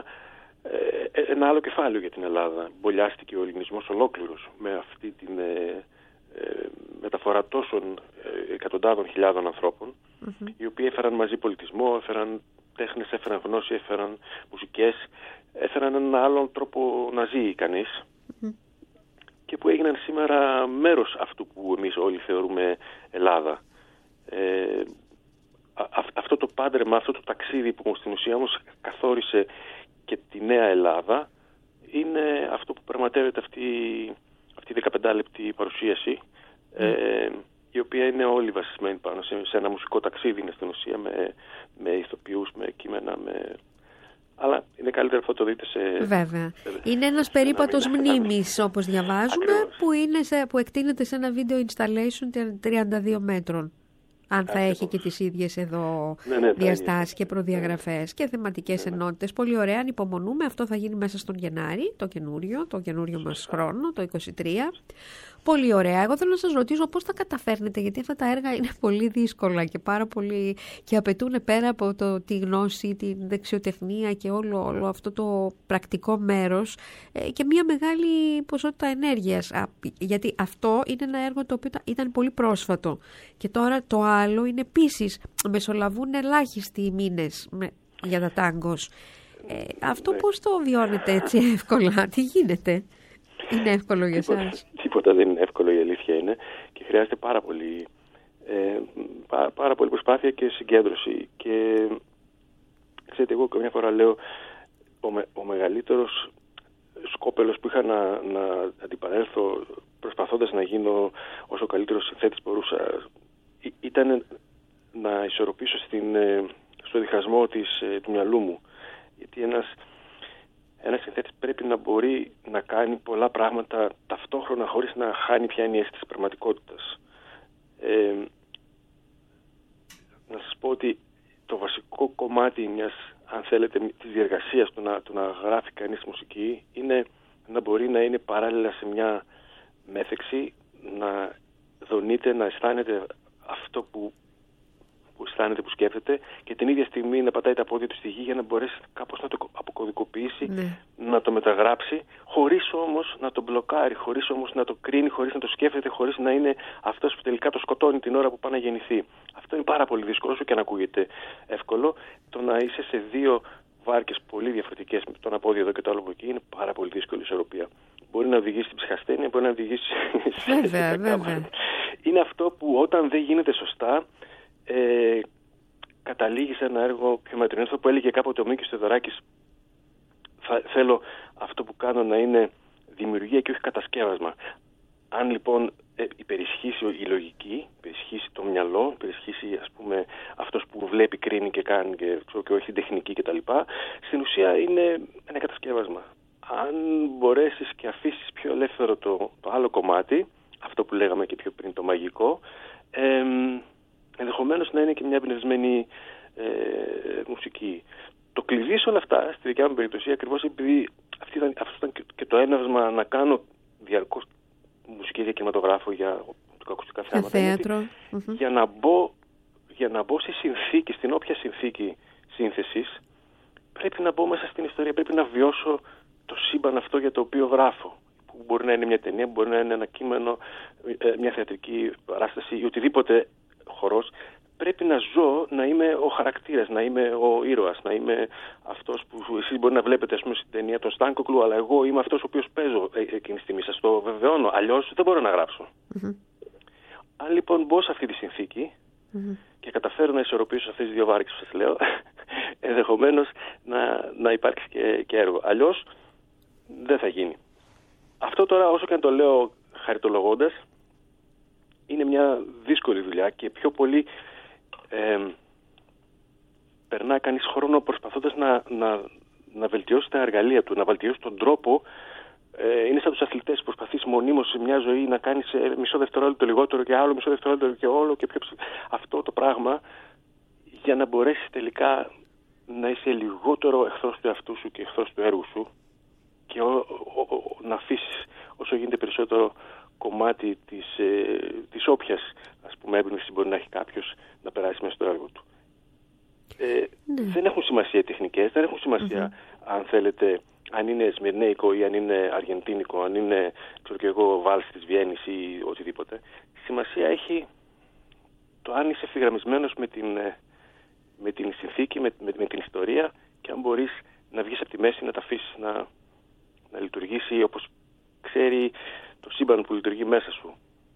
ε, ένα άλλο κεφάλαιο για την Ελλάδα. Μπολιάστηκε ο ελληνισμός ολόκληρος με αυτή την ε, ε, μεταφορά τόσων ε, εκατοντάδων χιλιάδων ανθρώπων, mm-hmm. οι οποίοι έφεραν μαζί πολιτισμό, έφεραν τέχνες, έφεραν γνώση, έφεραν μουσικές, έφεραν έναν άλλον τρόπο να ζει κανείς, mm-hmm. και που έγιναν σήμερα μέρος αυτού που εμείς όλοι θεωρούμε Ελλάδα. Ε, Α, αυτό το πάντρεμα, αυτό το ταξίδι που στην ουσία όμως καθόρισε και τη νέα Ελλάδα, είναι αυτό που πραγματεύεται αυτή, αυτή η δεκαπεντάλεπτη παρουσίαση, mm. ε, η οποία είναι όλη βασισμένη πάνω σε, σε ένα μουσικό ταξίδι, είναι στην ουσία με, με ηθοποιούς, με κείμενα, με... αλλά είναι καλύτερο αυτό το δείτε σε... Βέβαια. Σε, είναι ένας περίπατος μνήμης, όπως διαβάζουμε, που, είναι σε, που εκτείνεται σε ένα video installation τριάντα δύο μέτρων. Αν θα Ακριβώς. έχει και τις ίδιες εδώ ναι, ναι, διαστάσεις και προδιαγραφές ναι. και θεματικές ναι, ναι. ενότητες. Πολύ ωραία, ανυπομονούμε. Αυτό θα γίνει μέσα στον Γενάρη, το καινούριο, το καινούριο μας χρόνο, το είκοσι τρία. Πολύ ωραία. Εγώ θέλω να σας ρωτήσω πώς τα καταφέρνετε, γιατί αυτά τα έργα είναι πολύ δύσκολα και πάρα πολύ και απαιτούν πέρα από το, τη γνώση, τη δεξιοτεχνία και όλο, όλο αυτό το πρακτικό μέρος ε, και μια μεγάλη ποσότητα ενέργειας. Α, γιατί αυτό είναι ένα έργο το οποίο ήταν πολύ πρόσφατο. Και τώρα το άλλο είναι επίσης, μεσολαβούν ελάχιστοι μήνες με, για τα τάγκος. Ε, αυτό ναι. πώς το βιώνετε έτσι εύκολα, τι γίνεται? Είναι εύκολο για εσάς? Τίποτα δεν είναι εύκολο, η αλήθεια είναι, και χρειάζεται πάρα πολύ, ε, πά, πάρα πολύ προσπάθεια και συγκέντρωση. Και ξέρετε, εγώ καμιά φορά λέω, ο, με, ο μεγαλύτερος σκόπελος που είχα να, να αντιπαρέλθω προσπαθώντας να γίνω όσο καλύτερος συνθέτης μπορούσα, ήταν να ισορροπήσω στην, στο διχασμό της, του μυαλού μου. Γιατί ένας Ένας συνθέτης πρέπει να μπορεί να κάνει πολλά πράγματα ταυτόχρονα χωρίς να χάνει πια η αίσθηση της πραγματικότητας. Ε, να σας πω ότι το βασικό κομμάτι μιας, αν θέλετε, της διεργασίας του να, του να γράφει κανείς μουσική είναι να μπορεί να είναι παράλληλα σε μια μέθεξη, να δονείται, να αισθάνεται αυτό που που αισθάνεται, που σκέφτεται, και την ίδια στιγμή να πατάει τα πόδια του στη γη για να μπορέσει κάπως να το αποκωδικοποιήσει, ναι. να το μεταγράψει, χωρίς όμως να το μπλοκάρει, χωρίς όμως να το κρίνει, χωρίς να το σκέφτεται, χωρίς να είναι αυτός που τελικά το σκοτώνει την ώρα που πάει να γεννηθεί. Αυτό είναι πάρα πολύ δύσκολο, όσο και να ακούγεται εύκολο. Το να είσαι σε δύο βάρκες πολύ διαφορετικές, το ένα πόδι εδώ και το άλλο από εκεί, είναι πάρα πολύ δύσκολη ισορροπία. Μπορεί να οδηγήσει στην ψυχασθένεια, μπορεί να οδηγήσει σε βέβαια, βέβαια. Είναι αυτό που όταν δεν γίνεται σωστά, Ε, καταλήγει σε ένα έργο πιο μετρινό, που έλεγε κάποτε ο Μίκης Θεοδωράκης, θα, θέλω αυτό που κάνω να είναι δημιουργία και όχι κατασκεύασμα. Αν λοιπόν ε, υπερισχύσει η λογική, υπερισχύσει το μυαλό, υπερισχύσει, ας πούμε, αυτός που βλέπει, κρίνει και κάνει και, και όχι την τεχνική κτλ., στην ουσία είναι ένα κατασκεύασμα. Αν μπορέσεις και αφήσεις πιο ελεύθερο το, το άλλο κομμάτι, αυτό που λέγαμε και πιο πριν, το μαγικό, ε, ενδεχομένως να είναι και μια εμπνευσμένη ε, μουσική. Το κλειδί σε όλα αυτά, στη δικιά μου περίπτωση, ακριβώς επειδή αυτή ήταν, αυτό ήταν και το έναυσμα να κάνω διαρκώς μουσική για κινηματογράφο, για ακουστικά θέματα, θέατρο. Mm-hmm. Για, να μπω, για να μπω στη συνθήκη, στην όποια συνθήκη σύνθεσης, πρέπει να μπω μέσα στην ιστορία, πρέπει να βιώσω το σύμπαν αυτό για το οποίο γράφω. Που μπορεί να είναι μια ταινία, μπορεί να είναι ένα κείμενο, μια θεατρική παράσταση ή οτιδήποτε χορός. Πρέπει να ζω, να είμαι ο χαρακτήρας, να είμαι ο ήρωας, να είμαι αυτός που εσείς μπορεί να βλέπετε, ας πούμε, στην ταινία τον Στάνκοκλου, αλλά εγώ είμαι αυτός ο οποίος παίζω εκείνη τη στιγμή. Σας το βεβαιώνω. Αλλιώς δεν μπορώ να γράψω. Mm-hmm. Αν λοιπόν μπω σε αυτή τη συνθήκη mm-hmm. και καταφέρω να ισορροπήσω αυτές τις δύο βάρκες που σας λέω, ενδεχομένως να, να υπάρξει και, και έργο. Αλλιώς δεν θα γίνει. Αυτό τώρα, όσο και αν το λέω χαριτολογώντας, είναι μια δύσκολη δουλειά και πιο πολύ ε, περνά κανείς χρόνο προσπαθώντας να, να, να βελτιώσει τα εργαλεία του, να βελτιώσει τον τρόπο. Ε, είναι σαν τους αθλητές που προσπαθείς μονίμως σε μια ζωή να κάνεις μισό δευτερόλεπτο λιγότερο και άλλο μισό δευτερόλεπτο και όλο και πιο ψηλό. Αυτό το πράγμα για να μπορέσεις τελικά να είσαι λιγότερο εχθρός του εαυτού σου και εχθρός του έργου σου και ο, ο, ο, να αφήσεις όσο γίνεται περισσότερο κομμάτι της, ε, της όποιας, ας πούμε, έμπνευση μπορεί να έχει κάποιος να περάσει μέσα στο έργο του. Ε, ναι. Δεν έχουν σημασία οι τεχνικές, δεν έχουν σημασία mm-hmm. αν θέλετε, αν είναι σμυρνέικο ή αν είναι αργεντίνικο, αν είναι, ξέρω και εγώ, βάλς της Βιέννης ή οτιδήποτε. Σημασία έχει το αν είσαι ευθυγραμμισμένος με την, με την συνθήκη, με, με, με την ιστορία και αν μπορείς να βγεις από τη μέση, να τα αφήσεις να, να λειτουργήσει όπως ξέρει το σύμπαν που λειτουργεί μέσα σου.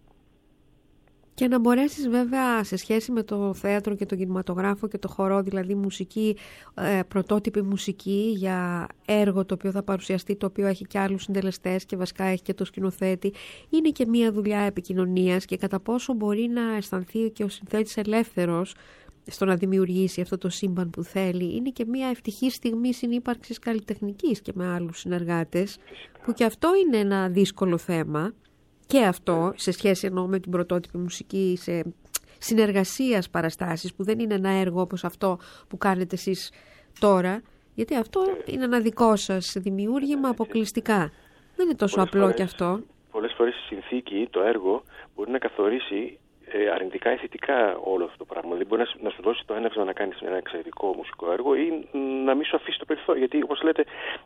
Και να μπορέσεις βέβαια σε σχέση με το θέατρο και τον κινηματογράφο και το χορό, δηλαδή μουσική, ε, πρωτότυπη μουσική για έργο το οποίο θα παρουσιαστεί, το οποίο έχει και άλλους συντελεστές και βασικά έχει και το σκηνοθέτη, είναι και μια δουλειά επικοινωνίας και κατά πόσο μπορεί να αισθανθεί και ο συνθέτης ελεύθερος στο να δημιουργήσει αυτό το σύμπαν που θέλει. Είναι και μια ευτυχή στιγμή συνύπαρξης καλλιτεχνικής και με άλλους συνεργάτες, που και αυτό είναι ένα δύσκολο θέμα. Και αυτό, σε σχέση εννοώ με την πρωτότυπη μουσική, σε συνεργασίας παραστάσεις, που δεν είναι ένα έργο όπως αυτό που κάνετε εσείς τώρα, γιατί αυτό είναι ένα δικό σας δημιούργημα αποκλειστικά. Δεν είναι τόσο πολλές απλό φορές, κι αυτό. Πολλές φορές η συνθήκη, το έργο, μπορεί να καθορίσει ε, αρνητικά ή θετικά όλο αυτό το πράγμα. Δηλαδή μπορεί να, να σου δώσει το έναυσμα να κάνεις ένα εξαιρετικό μουσικό έργο ή να μην σου αφήσει το περιθώριο. Γιατί, όπως λέτε,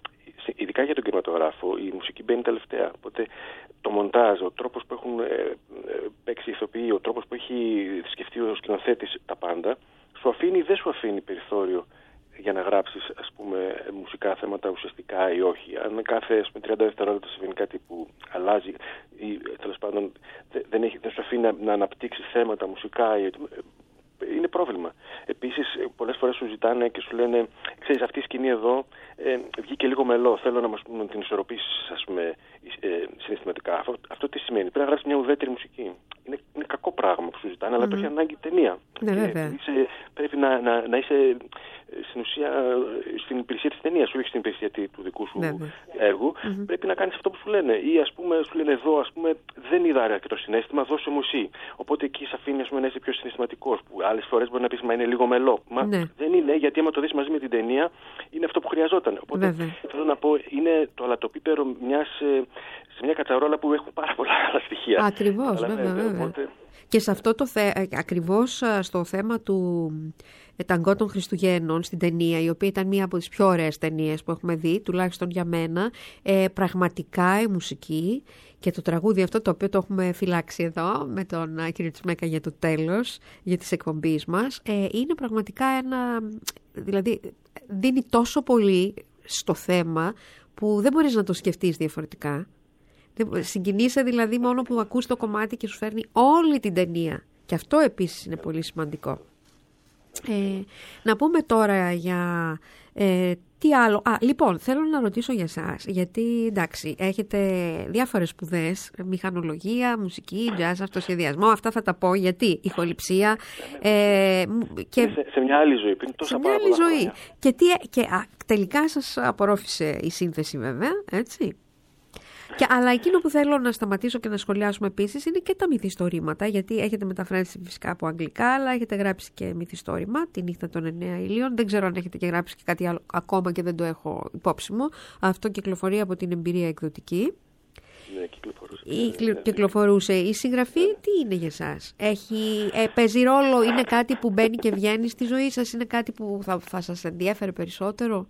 ειδικά για τον κινηματογράφο, η μουσική μπαίνει τελευταία. Οπότε το μοντάζ, ο τρόπος που έχουν ε, παίξει οι ηθοποιοί, ο τρόπος που έχει σκεφτεί ο σκηνοθέτης τα πάντα, σου αφήνει, δεν σου αφήνει περιθώριο για να γράψεις, ας πούμε, μουσικά θέματα ουσιαστικά ή όχι. Αν κάθε ας πούμε, τριάντα δευτερόλεπτα συμβαίνει κάτι που αλλάζει ή τέλος πάντων δεν, έχει, δεν σου αφήνει να, να αναπτύξεις θέματα μουσικά, ή, είναι πρόβλημα. Επίσης, πολλές φορές σου ζητάνε και σου λένε, ξέρεις, αυτή η σκηνή εδώ ε, βγήκε λίγο μελό, θέλω να μας πούμε, την ισορροπήσεις, ας πούμε, ε, συναισθηματικά. Αυτό, αυτό τι σημαίνει? Πρέπει να γράψεις μια ουδέτερη μουσική. Είναι, είναι κακό πράγμα που σου ζητάνε, mm-hmm. αλλά το έχει ανάγκη ταινία. Ναι, βέβαια. Είσαι, πρέπει να, να, να είσαι στην ουσία στην υπηρεσία της ταινίας, όχι στην υπηρεσία του δικού σου βέβαια. έργου. Mm-hmm. Πρέπει να κάνεις αυτό που σου λένε. Ή ας πούμε, σου λένε εδώ, ας πούμε, δεν είδα αρκετό συναίσθημα, δώσε μου εσύ. Οπότε εκεί σε αφήνει, ας πούμε, να είσαι πιο συναισθηματικός. Που άλλες φορές μπορεί να πεις, μα είναι λίγο μελό. Μα ναι. δεν είναι, γιατί άμα το δεις μαζί με την ταινία, είναι αυτό που χρειαζόταν. Οπότε βέβαια. θέλω να πω, είναι το αλατοπίπερο μιας, σε μια κατσαρόλα που έχουν πάρα πολλά άλλα στοιχεία. Ακριβώς, βέβαια, βέβαια. βέβαια. Οπότε... Και σε αυτό το θε... ακριβώς στο θέμα του Ταγκό των Χριστουγέννων στην ταινία, η οποία ήταν μία από τις πιο ωραίες ταινίες που έχουμε δει, τουλάχιστον για μένα, ε, πραγματικά η μουσική και το τραγούδι αυτό, το οποίο το έχουμε φυλάξει εδώ με τον κύριο Τσιμέκα για το τέλος, για τις εκπομπής μας, ε, είναι πραγματικά ένα, δηλαδή δίνει τόσο πολύ στο θέμα που δεν μπορείς να το σκεφτείς διαφορετικά. Συγκινείσαι δηλαδή μόνο που ακούς το κομμάτι και σου φέρνει όλη την ταινία. Και αυτό επίσης είναι πολύ σημαντικό. Ε, να πούμε τώρα για ε, τι άλλο. Α, λοιπόν, θέλω να ρωτήσω για εσάς, γιατί εντάξει, έχετε διάφορες σπουδές, μηχανολογία, μουσική, jazz, αυτοσχεδιασμό, αυτά θα τα πω, γιατί ηχοληψία ε, και... σε, σε μια άλλη ζωή, πριν τόσα σε μια άλλη ζωή. Και, τι, και α, τελικά σας απορρόφησε η σύνθεση βέβαια, έτσι. Και, αλλά εκείνο που θέλω να σταματήσω και να σχολιάσουμε επίσης είναι και τα μυθιστορήματα, γιατί έχετε μεταφράσει φυσικά από αγγλικά, αλλά έχετε γράψει και μυθιστόρημα, τη νύχτα των εννέα ηλίων. Δεν ξέρω αν έχετε και γράψει και κάτι άλλο ακόμα και δεν το έχω υπόψη μου. Αυτό κυκλοφορεί από την Εμπειρία Εκδοτική. Ναι, κυκλοφορούσε. Η, κυκλοφορούσε. Η συγγραφή τι είναι για εσάς? Έχει, ε, παίζει ρόλο, είναι κάτι που μπαίνει και βγαίνει στη ζωή σας, είναι κάτι που θα, θα σας ενδιαφέρει περισσότερο?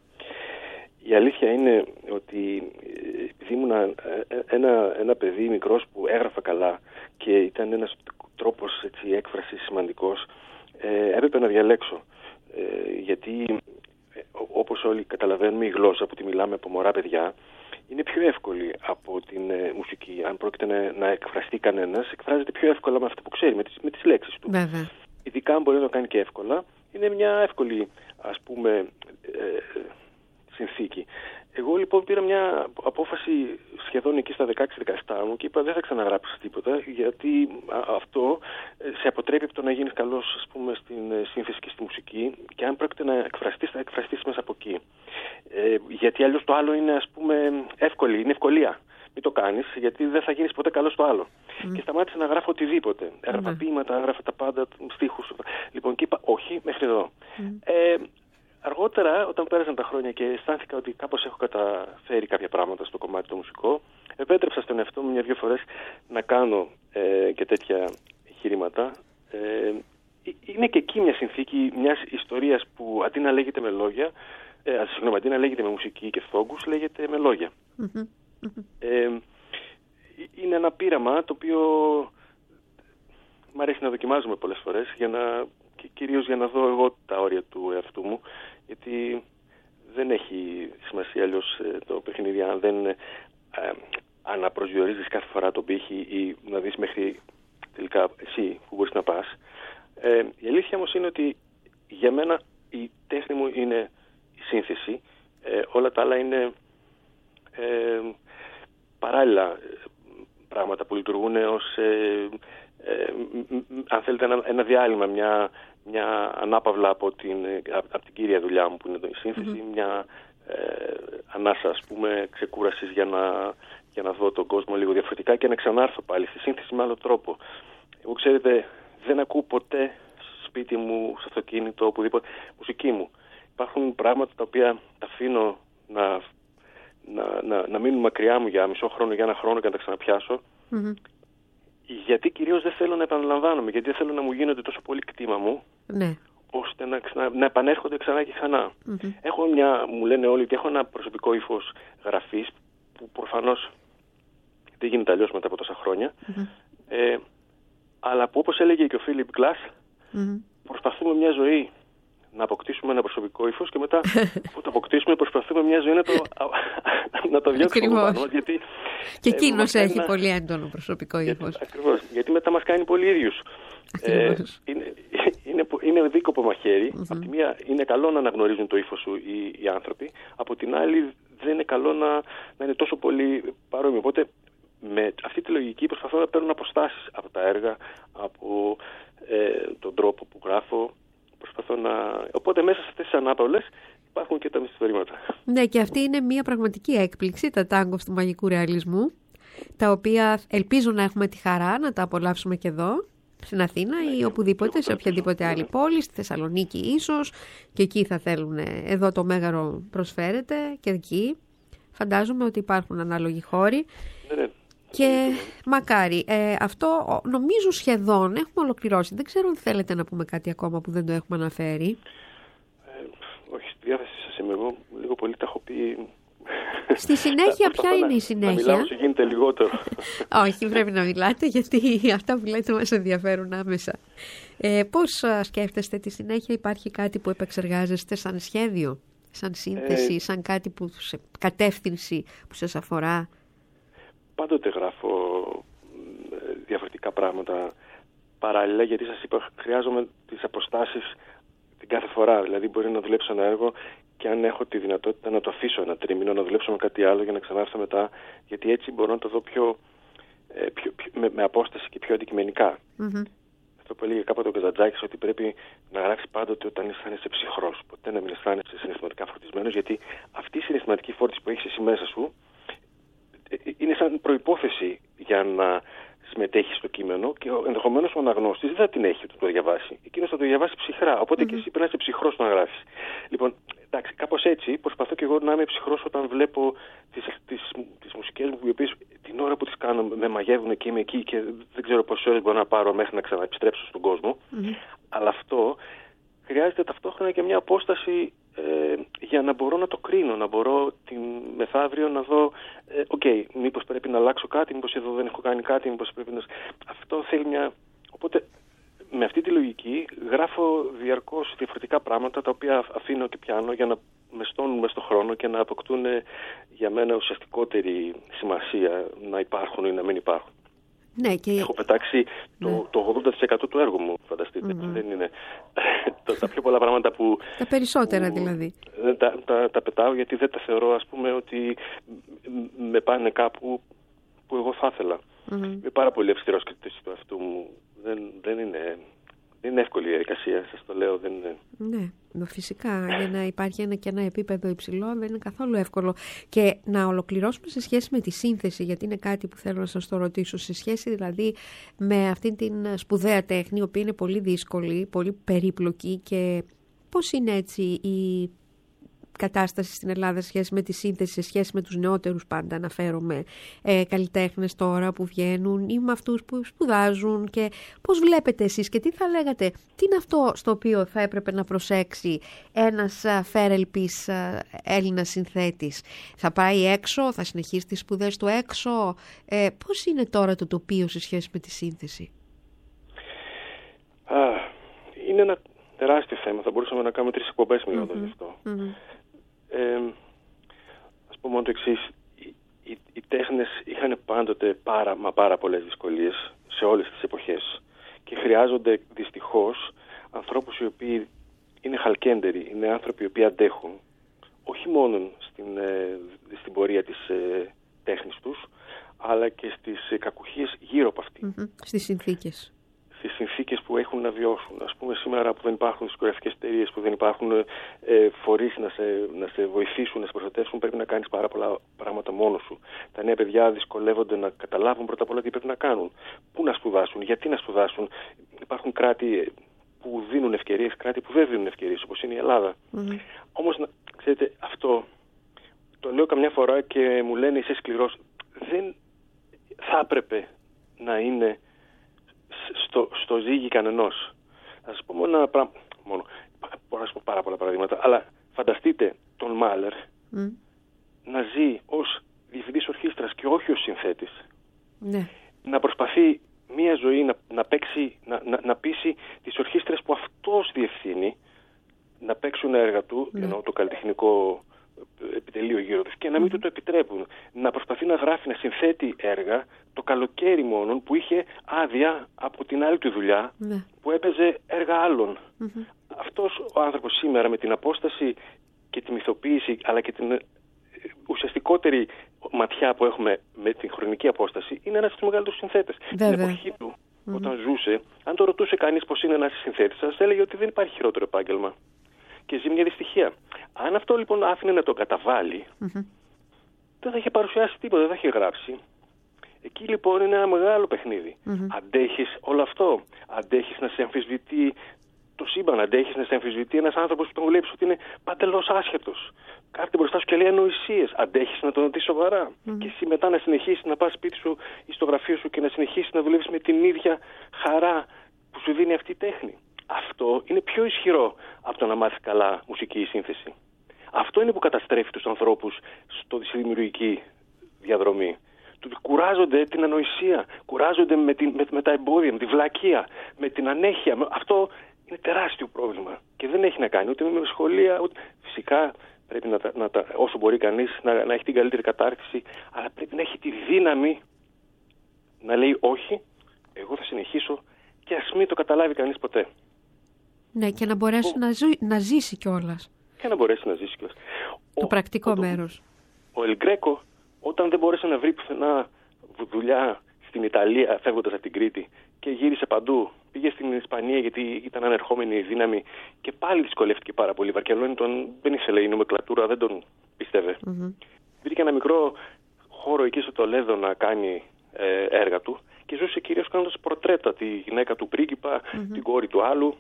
Η αλήθεια είναι ότι επειδή ήμουν ένα, ένα παιδί μικρός που έγραφα καλά και ήταν ένας τρόπος έτσι, έκφρασης σημαντικός, ε, έπρεπε να διαλέξω. Ε, γιατί όπως όλοι καταλαβαίνουμε, η γλώσσα που τη μιλάμε από μωρά παιδιά είναι πιο εύκολη από την ε, μουσική. Αν πρόκειται να, να εκφραστεί κανένας, εκφράζεται πιο εύκολα με αυτό που ξέρει, με τις, με τις λέξεις του. Βέβαια. ειδικά αν μπορεί να το κάνει και εύκολα, είναι μια εύκολη, ας πούμε, ε, συνθήκη. Εγώ λοιπόν πήρα μια απόφαση σχεδόν εκεί στα δεκαέξι δεκαεπτά μου και είπα δεν θα ξαναγράψεις τίποτα, γιατί αυτό σε αποτρέπει από το να γίνεις καλός, ας πούμε, στην σύνθεση και στη μουσική, και αν πρόκειται να εκφραστείς, θα εκφραστείς μέσα από εκεί. Ε, γιατί αλλιώς το άλλο είναι, ας πούμε, εύκολη, είναι ευκολία. Μην το κάνεις, γιατί δεν θα γίνεις ποτέ καλός στο άλλο. Mm. Και σταμάτησα να γράφω οτιδήποτε. Έγραφα mm. ποίηματα, έγραφα τα πάντα, στίχους. Λοιπόν, και είπα όχι, μέχρι εδώ. Mm. Ε, Αργότερα, όταν πέρασαν τα χρόνια και αισθάνθηκα ότι κάπως έχω καταφέρει κάποια πράγματα στο κομμάτι το μουσικό, επέτρεψα στον εαυτό μου μια-δυο φορές να κάνω ε, και τέτοια εγχειρήματα. Ε, είναι και εκεί μια συνθήκη μιας ιστορίας που αντί να λέγεται με λόγια, ε, συγγνώμη, αντί να λέγεται με μουσική και φόγκους, λέγεται με λόγια. Mm-hmm. Ε, είναι ένα πείραμα το οποίο μ' αρέσει να δοκιμάζουμε πολλές φορές, για να, και κυρίως για να δω εγώ τα όρια του εαυτού μου, γιατί δεν έχει σημασία αλλιώς το παιχνίδι αν δεν ε, αναπροσδιορίζεις κάθε φορά τον πύχη ή να δεις μέχρι τελικά εσύ που μπορείς να πας. Ε, η αλήθεια όμως είναι ότι για μένα η τέχνη μου είναι η σύνθεση, ε, όλα τα άλλα είναι ε, παράλληλα πράγματα που λειτουργούν ως ε, ε, αν θέλετε ένα, ένα διάλειμμα, μια, μια ανάπαυλα από την, από την κύρια δουλειά μου που είναι η σύνθεση, mm-hmm. μια ε, ανάσα, ας πούμε, ξεκούρασης για να, για να δω τον κόσμο λίγο διαφορετικά και να ξανάρθω πάλι στη σύνθεση με άλλο τρόπο. Εγώ, ξέρετε, δεν ακούω ποτέ σπίτι μου, στο αυτοκίνητο, οπουδήποτε, μουσική μου. Υπάρχουν πράγματα τα οποία τα αφήνω να, να, να, να μείνουν μακριά μου για μισό χρόνο, για ένα χρόνο και να τα ξαναπιάσω. Mm-hmm. Γιατί κυρίως δεν θέλω να επαναλαμβάνομαι, γιατί δεν θέλω να μου γίνονται τόσο πολύ κτήμα μου, ναι. ώστε να, ξανα, να επανέρχονται ξανά και ξανά. Mm-hmm. Έχω μια, μου λένε όλοι ότι έχω ένα προσωπικό ύφος γραφής, που προφανώς δεν γίνεται αλλιώς μετά από τόσα χρόνια, mm-hmm. ε, αλλά που, όπως έλεγε και ο Φίλιπ Γκλάς, mm-hmm. προσπαθούμε μια ζωή να αποκτήσουμε ένα προσωπικό ύφος και μετά που το αποκτήσουμε προσπαθούμε μια ζωή να το, να το διώξουμε από πάνω. Γιατί, και εκείνος ε, έχει ένα... πολύ έντονο προσωπικό ύφος. Ακριβώς. Γιατί μετά μας κάνει πολύ ίδιους. Ε, είναι, είναι, είναι δίκοπο μαχαίρι. Mm-hmm. Από τη μία είναι καλό να αναγνωρίζουν το ύφος σου οι, οι άνθρωποι. Από την άλλη δεν είναι καλό να, να είναι τόσο πολύ παρόμοιο. Οπότε με αυτή τη λογική προσπαθώ να παίρνω αποστάσεις από τα έργα, από ε, τον τρόπο που γράφω. Προσπαθώ να... Οπότε μέσα σε αυτές τις ανάπαυλες υπάρχουν και τα μυθιστορήματα. Ναι, και αυτή είναι μια πραγματική έκπληξη, τα τάγκο του μαγικού ρεαλισμού, τα οποία ελπίζω να έχουμε τη χαρά να τα απολαύσουμε και εδώ, στην Αθήνα ναι, ή οπουδήποτε, σε οποιαδήποτε άλλη πόλη, στη Θεσσαλονίκη ίσως, και εκεί θα θέλουν, εδώ το Μέγαρο προσφέρεται και εκεί φαντάζομαι ότι υπάρχουν ανάλογοι χώροι. Ναι, ναι. Και μακάρι, ε, αυτό νομίζω σχεδόν έχουμε ολοκληρώσει. Δεν ξέρω αν θέλετε να πούμε κάτι ακόμα που δεν το έχουμε αναφέρει. Ε, όχι, στη διάθεση σας είμαι εγώ. Λίγο πολύ τα έχω πει. Στη συνέχεια, ποια είναι να, η συνέχεια? Να μιλάω όσο γίνεται λιγότερο. Όχι, πρέπει να μιλάτε, γιατί αυτά που λέτε μας ενδιαφέρουν άμεσα. Ε, πώς σκέφτεστε τη συνέχεια? Υπάρχει κάτι που επεξεργάζεστε σαν σχέδιο, σαν σύνθεση, ε, σαν κάτι που σε κατεύθυνση που σας αφορά? Πάντοτε γράφω διαφορετικά πράγματα παράλληλα, γιατί σας είπα, χρειάζομαι τις αποστάσεις την κάθε φορά. Δηλαδή μπορεί να δουλέψω ένα έργο και αν έχω τη δυνατότητα να το αφήσω ένα τρίμηνο, να δουλέψω με κάτι άλλο για να ξανάρθω μετά, γιατί έτσι μπορώ να το δω πιο, πιο, πιο με, με απόσταση και πιο αντικειμενικά. Mm-hmm. Αυτό που έλεγε κάποτε ο Καζαντζάκης, ότι πρέπει να γράψεις πάντοτε όταν αισθάνεσαι ψυχρός, ποτέ να μην αισθάνεσαι συναισθηματικά φορτισμένος, γιατί αυτή η συναισθηματική φόρτιση που έχεις εσύ μέσα σου είναι σαν προϋπόθεση για να συμμετέχει στο κείμενο, και ενδεχομένως ο αναγνώστης δεν θα την έχει το, το διαβάσει. Εκείνος θα το διαβάσει ψυχρά. Οπότε mm-hmm. και εσύ πρέπει να είσαι ψυχρός να γράφεις. Λοιπόν, εντάξει, κάπως έτσι προσπαθώ και εγώ να είμαι ψυχρός όταν βλέπω τις, τις, τις μουσικές μου, οι οποίες την ώρα που τις κάνω με μαγεύουν και είμαι εκεί και δεν ξέρω πόσες ώρες μπορώ να πάρω μέχρι να ξαναεπιστρέψω στον κόσμο. Mm-hmm. Αλλά αυτό χρειάζεται ταυτόχρονα και μια απόσταση ε, για να μπορώ να το κρίνω, να μπορώ την μεθαύριο να δω οκ, ε, okay, μήπως πρέπει να αλλάξω κάτι, μήπως εδώ δεν έχω κάνει κάτι, μήπως πρέπει να... Αυτό θέλει μια... Οπότε με αυτή τη λογική γράφω διαρκώς διαφορετικά πράγματα, τα οποία αφήνω και πιάνω για να με στώνουν μες στον χρόνο και να αποκτούν για μένα ουσιαστικότερη σημασία να υπάρχουν ή να μην υπάρχουν. Ναι, και... Έχω πετάξει το, ναι. το ογδόντα τοις εκατό του έργου μου, φανταστείτε. Mm-hmm. Δεν είναι τα πιο πολλά πράγματα που... Τα περισσότερα που, δηλαδή. Τα, τα, τα πετάω γιατί δεν τα θεωρώ, ας πούμε, ότι με πάνε κάπου που εγώ θα ήθελα. Mm-hmm. Είμαι πάρα πολύ αυστηρός κριτής του εαυτού μου. Δεν, δεν είναι... Δεν είναι εύκολη η διαδικασία, σας το λέω. Δεν είναι... Ναι, φυσικά. Για να υπάρχει ένα και ένα επίπεδο υψηλό δεν είναι καθόλου εύκολο. Και να ολοκληρώσουμε σε σχέση με τη σύνθεση, γιατί είναι κάτι που θέλω να σας το ρωτήσω. Σε σχέση δηλαδή με αυτή την σπουδαία τέχνη, η οποία είναι πολύ δύσκολη, πολύ περίπλοκη, και πώς είναι έτσι η κατάσταση στην Ελλάδα σε σχέση με τη σύνθεση, σε σχέση με τους νεότερους, πάντα αναφέρομαι, ε, καλλιτέχνες τώρα που βγαίνουν ή με αυτούς που σπουδάζουν, και πώς βλέπετε εσείς και τι θα λέγατε, τι είναι αυτό στο οποίο θα έπρεπε να προσέξει ένας φέρελπης Έλληνας συνθέτης? Θα πάει έξω, θα συνεχίσει τις σπουδές του έξω? Ε, πώς είναι τώρα το τοπίο σε σχέση με τη σύνθεση? Α, είναι ένα τεράστιο θέμα. Θα μπορούσαμε να κάνουμε τρεις εκπομπές μιλώντας γι' αυτό. Mm-hmm. Ε, ας πω μόνο το εξής. Οι, οι, οι τέχνες είχαν πάντοτε πάρα μα πάρα πολλές δυσκολίες σε όλες τις εποχές και χρειάζονται δυστυχώς ανθρώπους οι οποίοι είναι χαλκέντεροι, είναι άνθρωποι οι οποίοι αντέχουν όχι μόνο στην, ε, στην πορεία της ε, τέχνης τους, αλλά και στις ε, κακουχίες γύρω από αυτή. Mm-hmm. Στις συνθήκες. Στις συνθήκες που έχουν να βιώσουν. Ας πούμε, σήμερα που δεν υπάρχουν δισκογραφικές εταιρείες, που δεν υπάρχουν ε, φορείς να σε, να σε βοηθήσουν, να σε προστατεύσουν, πρέπει να κάνεις πάρα πολλά πράγματα μόνος σου. Τα νέα παιδιά δυσκολεύονται να καταλάβουν πρώτα απ' όλα τι πρέπει να κάνουν. Πού να σπουδάσουν, γιατί να σπουδάσουν. Υπάρχουν κράτη που δίνουν ευκαιρίες, κράτη που δεν δίνουν ευκαιρίες, όπως είναι η Ελλάδα. Mm-hmm. Όμως, ξέρετε, αυτό το λέω καμιά φορά και μου λένε είσαι σκληρός. Δεν θα έπρεπε να είναι στο, στο ζύγι κανενός. Θα σας πω μόνο ένα πράγμα. Μόνο. Μπορώ να σας πω πάρα πολλά παραδείγματα. Αλλά φανταστείτε τον Μάλερ mm. να ζει ως διευθυντής ορχήστρας και όχι ως συνθέτης. Ναι. Να προσπαθεί μία ζωή να, να παίξει, να, να, να πείσει τις ορχήστρες που αυτός διευθύνει να παίξουν έργα του, ναι. ενώ το καλλιτεχνικό επιτελείο γύρω τους, και να μην mm-hmm. του το επιτρέπουν. Να προσπαθεί να γράφει, να συνθέτει έργα το καλοκαίρι μόνον που είχε άδεια από την άλλη του δουλειά mm-hmm. που έπαιζε έργα άλλων. Mm-hmm. Αυτός ο άνθρωπος σήμερα, με την απόσταση και τη μυθοποίηση αλλά και την ουσιαστικότερη ματιά που έχουμε με την χρονική απόσταση, είναι ένας από τους μεγαλύτερους συνθέτες. Στην εποχή του, mm-hmm. όταν ζούσε, αν το ρωτούσε κανείς πώς είναι ένας συνθέτης, σας έλεγε ότι δεν υπάρχει χειρότερο επάγγελμα. Και ζει μια δυστυχία. Αν αυτό λοιπόν άφηνε να το καταβάλει, mm-hmm. δεν θα είχε παρουσιάσει τίποτα, δεν θα είχε γράψει. Εκεί λοιπόν είναι ένα μεγάλο παιχνίδι. Mm-hmm. Αντέχεις όλο αυτό. Αντέχεις να σε αμφισβητεί το σύμπαν. Αντέχεις να σε αμφισβητεί ένας άνθρωπος που τον βλέπεις ότι είναι παντελώς άσχετος. Κάθεται μπροστά σου και λέει ανοησίες. Αντέχεις να τον δεις σοβαρά. Mm-hmm. Και εσύ μετά να συνεχίσεις να πας σπίτι σου ή στο γραφείο σου και να συνεχίσεις να δουλεύεις με την ίδια χαρά που σου δίνει αυτή η τέχνη. Αυτό είναι πιο ισχυρό από το να μάθεις καλά μουσική ή σύνθεση. Αυτό είναι που καταστρέφει τους ανθρώπους στη δημιουργική διαδρομή. Κουράζονται την ανοησία, κουράζονται με, την, με, με τα εμπόδια, με τη βλακεία, με την ανέχεια. Αυτό είναι τεράστιο πρόβλημα και δεν έχει να κάνει ούτε με σχολεία, ούτε... Φυσικά πρέπει να, να, να, όσο μπορεί κανείς να, να έχει την καλύτερη κατάρτιση, αλλά πρέπει να έχει τη δύναμη να λέει όχι, εγώ θα συνεχίσω, και ας μην το καταλάβει κανείς ποτέ. Ναι, και να μπορέσει ο... να, ζω... να ζήσει κιόλας. Και να μπορέσει να ζήσει κιόλας. Το ο... πρακτικό ο... μέρος. Ο Ελ Γκρέκο, όταν δεν μπόρεσε να βρει πουθενά δουλειά στην Ιταλία, φεύγοντας από την Κρήτη, και γύρισε παντού, πήγε στην Ισπανία γιατί ήταν ανερχόμενη η δύναμη και πάλι δυσκολεύτηκε πάρα πολύ. Η Βαρκελόνη τον δεν ήθελε, η νομεκλατούρα δεν τον πίστευε. Mm-hmm. Βρήκε ένα μικρό χώρο εκεί στο Τολέδο να κάνει ε, έργα του και ζούσε κυρίως κάνοντας πορτρέτα, τη γυναίκα του πρίγκιπα, mm-hmm. την κόρη του άλλου.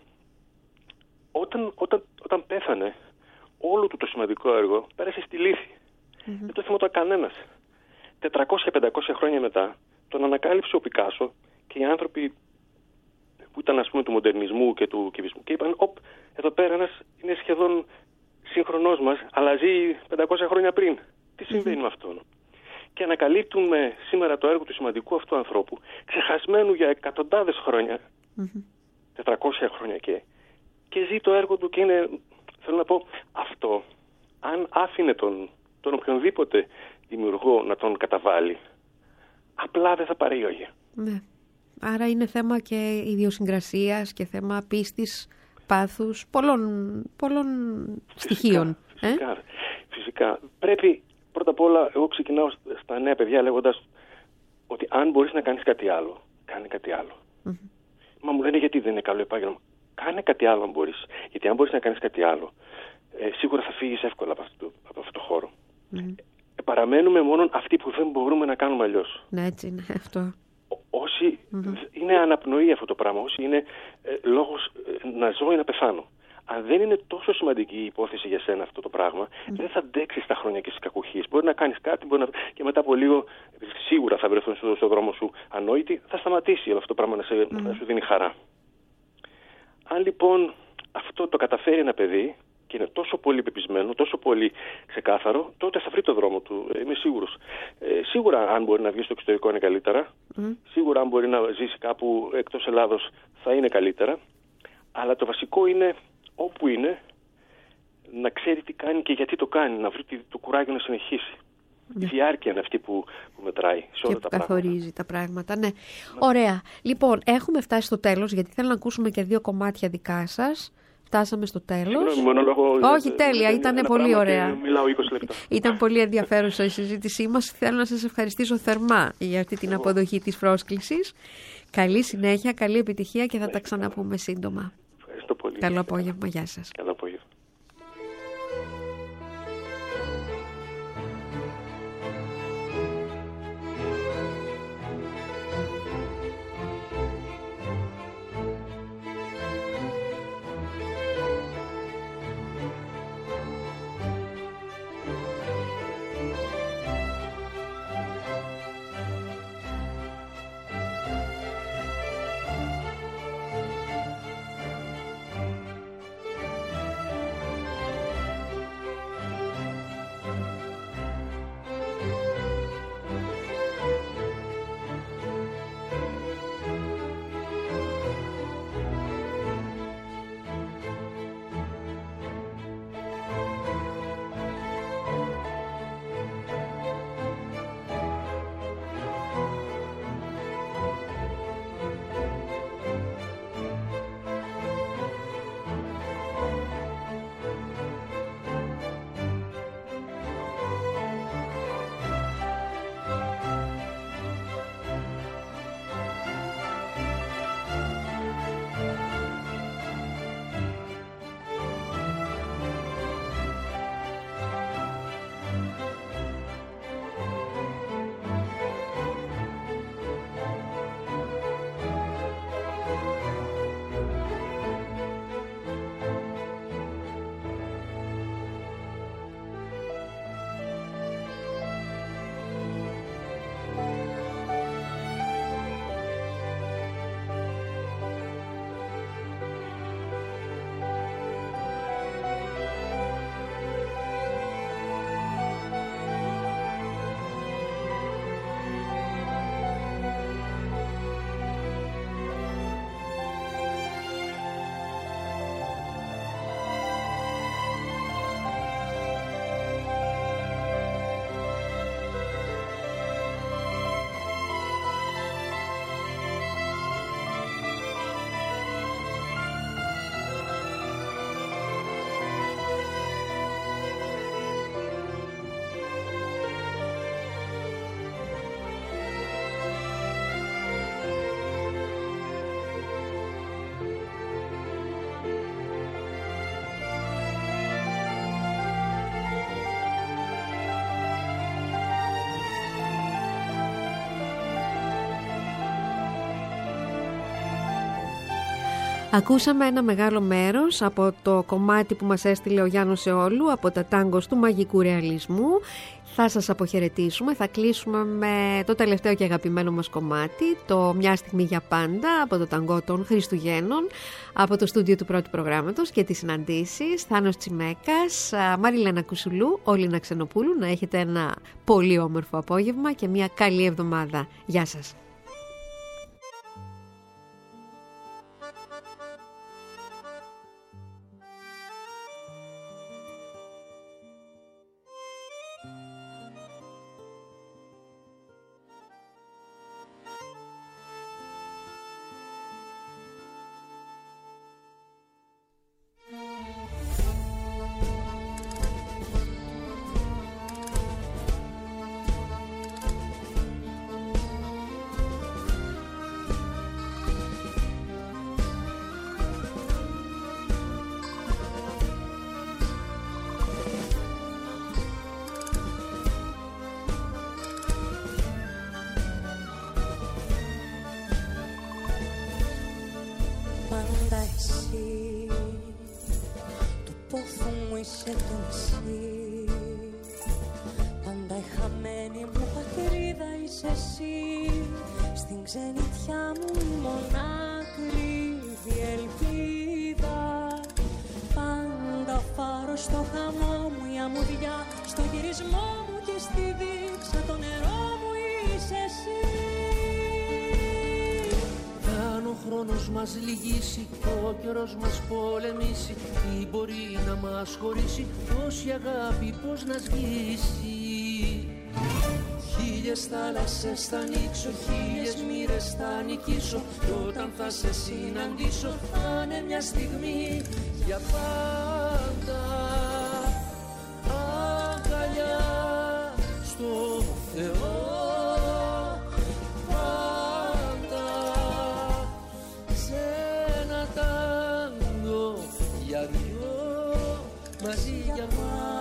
Όταν, όταν, όταν πέθανε, όλο του το σημαντικό έργο πέρασε στη λύθη. Mm-hmm. Δεν το θυμόταν κανένας. τετρακόσια πεντακόσια χρόνια μετά τον ανακάλυψε ο Πικάσο και οι άνθρωποι που ήταν, ας πούμε, του μοντερνισμού και του κυβισμού και είπαν, οπ, εδώ πέρα ένας είναι σχεδόν σύγχρονός μας, αλλά ζει πεντακόσια χρόνια πριν. Τι συμβαίνει mm-hmm. με αυτόν? Και ανακαλύπτουμε σήμερα το έργο του σημαντικού αυτού ανθρώπου, ξεχασμένου για εκατοντάδες χρόνια, mm-hmm. τετρακόσια χρόνια και, και ζει το έργο του και είναι, θέλω να πω, αυτό, αν άφηνε τον, τον οποιονδήποτε δημιουργό να τον καταβάλει, απλά δεν θα παρήγαγε. Ναι. Άρα είναι θέμα και ιδιοσυγκρασίας και θέμα πίστης, πάθους, πολλών, πολλών φυσικά, στοιχείων. Φυσικά, ε? φυσικά. Πρέπει πρώτα απ' όλα, εγώ ξεκινάω στα νέα παιδιά λέγοντας ότι αν μπορείς να κάνεις κάτι άλλο, κάνε κάτι άλλο. Mm-hmm. Μα μου λένε γιατί δεν είναι καλό επάγγελμα. Κάνε κάτι άλλο αν μπορείς. Γιατί αν μπορείς να κάνεις κάτι άλλο, ε, σίγουρα θα φύγεις εύκολα από αυτό, από αυτό το χώρο. Mm-hmm. Ε, παραμένουμε μόνο αυτοί που δεν μπορούμε να κάνουμε αλλιώς. Ναι, έτσι είναι αυτό. Όσοι mm-hmm. είναι αναπνοή αυτό το πράγμα, όσοι είναι ε, λόγος ε, να ζω ή να πεθάνω. Αν δεν είναι τόσο σημαντική η υπόθεση για σένα αυτό το πράγμα, mm. δεν θα αντέξεις τα χρόνια και στις κακουχίες. Μπορεί να κάνεις κάτι μπορεί να... και μετά από λίγο σίγουρα θα βρεθούν στο, στο δρόμο σου ανόητοι, θα σταματήσει αυτό το πράγμα να, σε, mm. να σου δίνει χαρά. Αν λοιπόν αυτό το καταφέρει ένα παιδί και είναι τόσο πολύ πεπισμένο, τόσο πολύ ξεκάθαρο, τότε θα βρει το δρόμο του, είμαι σίγουρος. Ε, σίγουρα αν μπορεί να βγει στο εξωτερικό είναι καλύτερα, mm. σίγουρα αν μπορεί να ζήσει κάπου εκτός Ελλάδος θα είναι καλύτερα, αλλά το βασικό είναι όπου είναι, να ξέρει τι κάνει και γιατί το κάνει, να βρει το κουράγιο να συνεχίσει. Ναι. Η διάρκεια είναι αυτή που, που μετράει σε όλα και τα πράγματα. Και καθορίζει τα πράγματα, ναι. ναι. Ωραία. Λοιπόν, έχουμε φτάσει στο τέλος, γιατί θέλω να ακούσουμε και δύο κομμάτια δικά σας. Φτάσαμε στο τέλος. Συγγνώμη, μονόλογο. Όχι, τέλεια, ήταν πολύ ωραία. Μιλάω είκοσι λεπτά. Ήταν πολύ ενδιαφέρουσα η συζήτησή μας. Θέλω να σας ευχαριστήσω θερμά για αυτή την αποδοχή της πρόσκλησης. Καλή συνέχεια, καλή επιτυχία και θα τα ξαναπούμε σύντομα. Ευχαριστώ πολύ. Καλό απόγευμα, γεια σας. Καλό απόγευμα. Ακούσαμε ένα μεγάλο μέρος από το κομμάτι που μας έστειλε ο Γιάννος Εόλου από τα τάγκος του μαγικού ρεαλισμού. Θα σας αποχαιρετήσουμε, θα κλείσουμε με το τελευταίο και αγαπημένο μας κομμάτι, το «Μια στιγμή για πάντα» από το ταγκό των Χριστουγέννων, από το στούντιο του πρώτου προγράμματος και τις συναντήσεις. Θάνος Τσιμέκας, Μαριλένα Κουσουλού, Όλινα Ξενοπούλου. Να έχετε ένα πολύ όμορφο απόγευμα και μια καλή εβδομάδα. Γεια σας. εσύ, του πόθου μου είσαι το νησί. Πάντα η χαμένη μου πατρίδα είσαι εσύ. Στην ξενιτιά μου η μονάκριβη ελπίδα. Πάντα φάρος στο χαμό μου, η αμμουδιά στο γυρισμό μου και στη δίψα το νερό μου είσαι εσύ. Αν ο χρόνος μας λυγίσει, ο καιρός μας πολεμήσει, τι μπορεί να μας χωρίσει, τόση αγάπη πώς να σβήσει. Χίλιες θάλασσες θα ανοίξω, χίλιες μοίρες θα νικήσω, κι όταν θα σε συναντήσω θα είναι μια στιγμή για πάντα. Αγκαλιά στο Θεό πάντα, σε ένα τάγκο για δυο, μαζί για πάντα.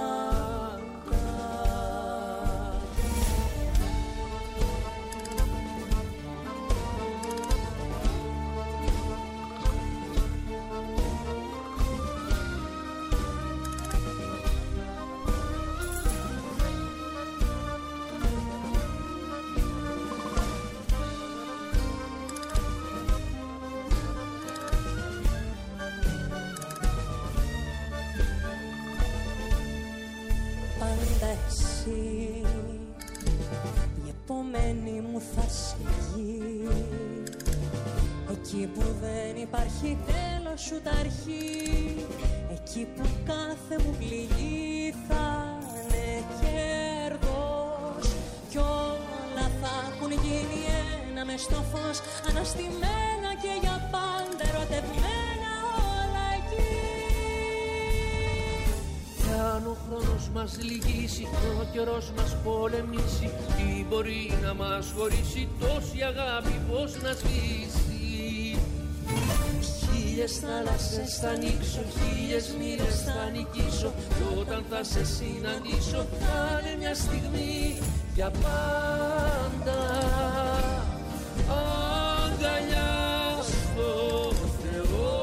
Η επομένη μου θα συγγεί, εκεί που δεν υπάρχει τέλος ούτε αρχή, εκεί που κάθε μου πληγή θα είναι κέρδος, κι όλα θα έχουν γίνει ένα μες στο φως, αναστημένα και για πάντα ερωτευμένα όλα εκεί. Αν ο χρόνος μας λυγίσει, ο καιρός μας πολεμήσει, τι μπορεί να μας χωρίσει, τόση αγάπη πώς να σβήσει. Χίλιες θάλασσες θα ανοίξω, χίλιες μοίρες θα νικήσω, κι όταν θα σε συναντήσω θα είναι μια στιγμή για πάντα. Αγκαλιά στο Θεό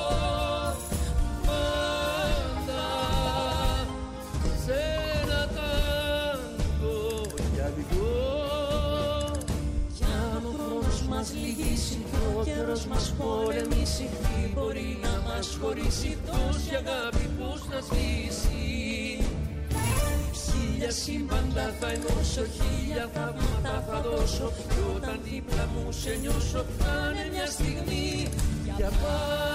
πάντα, σε ένα τάγκο για δυο. Κι αν ο χρόνος μας λυγίσει, ο καιρός μας πολεμήσει, τι μπορεί να μας χωρίσει, τόση αγάπη πώς να σβήσει. Χίλια σύμπαντα θα ενώσω, χίλια θαύματα θα δώσω, κι όταν δίπλα μου σε νιώσω θα είναι μια στιγμή για πάντα.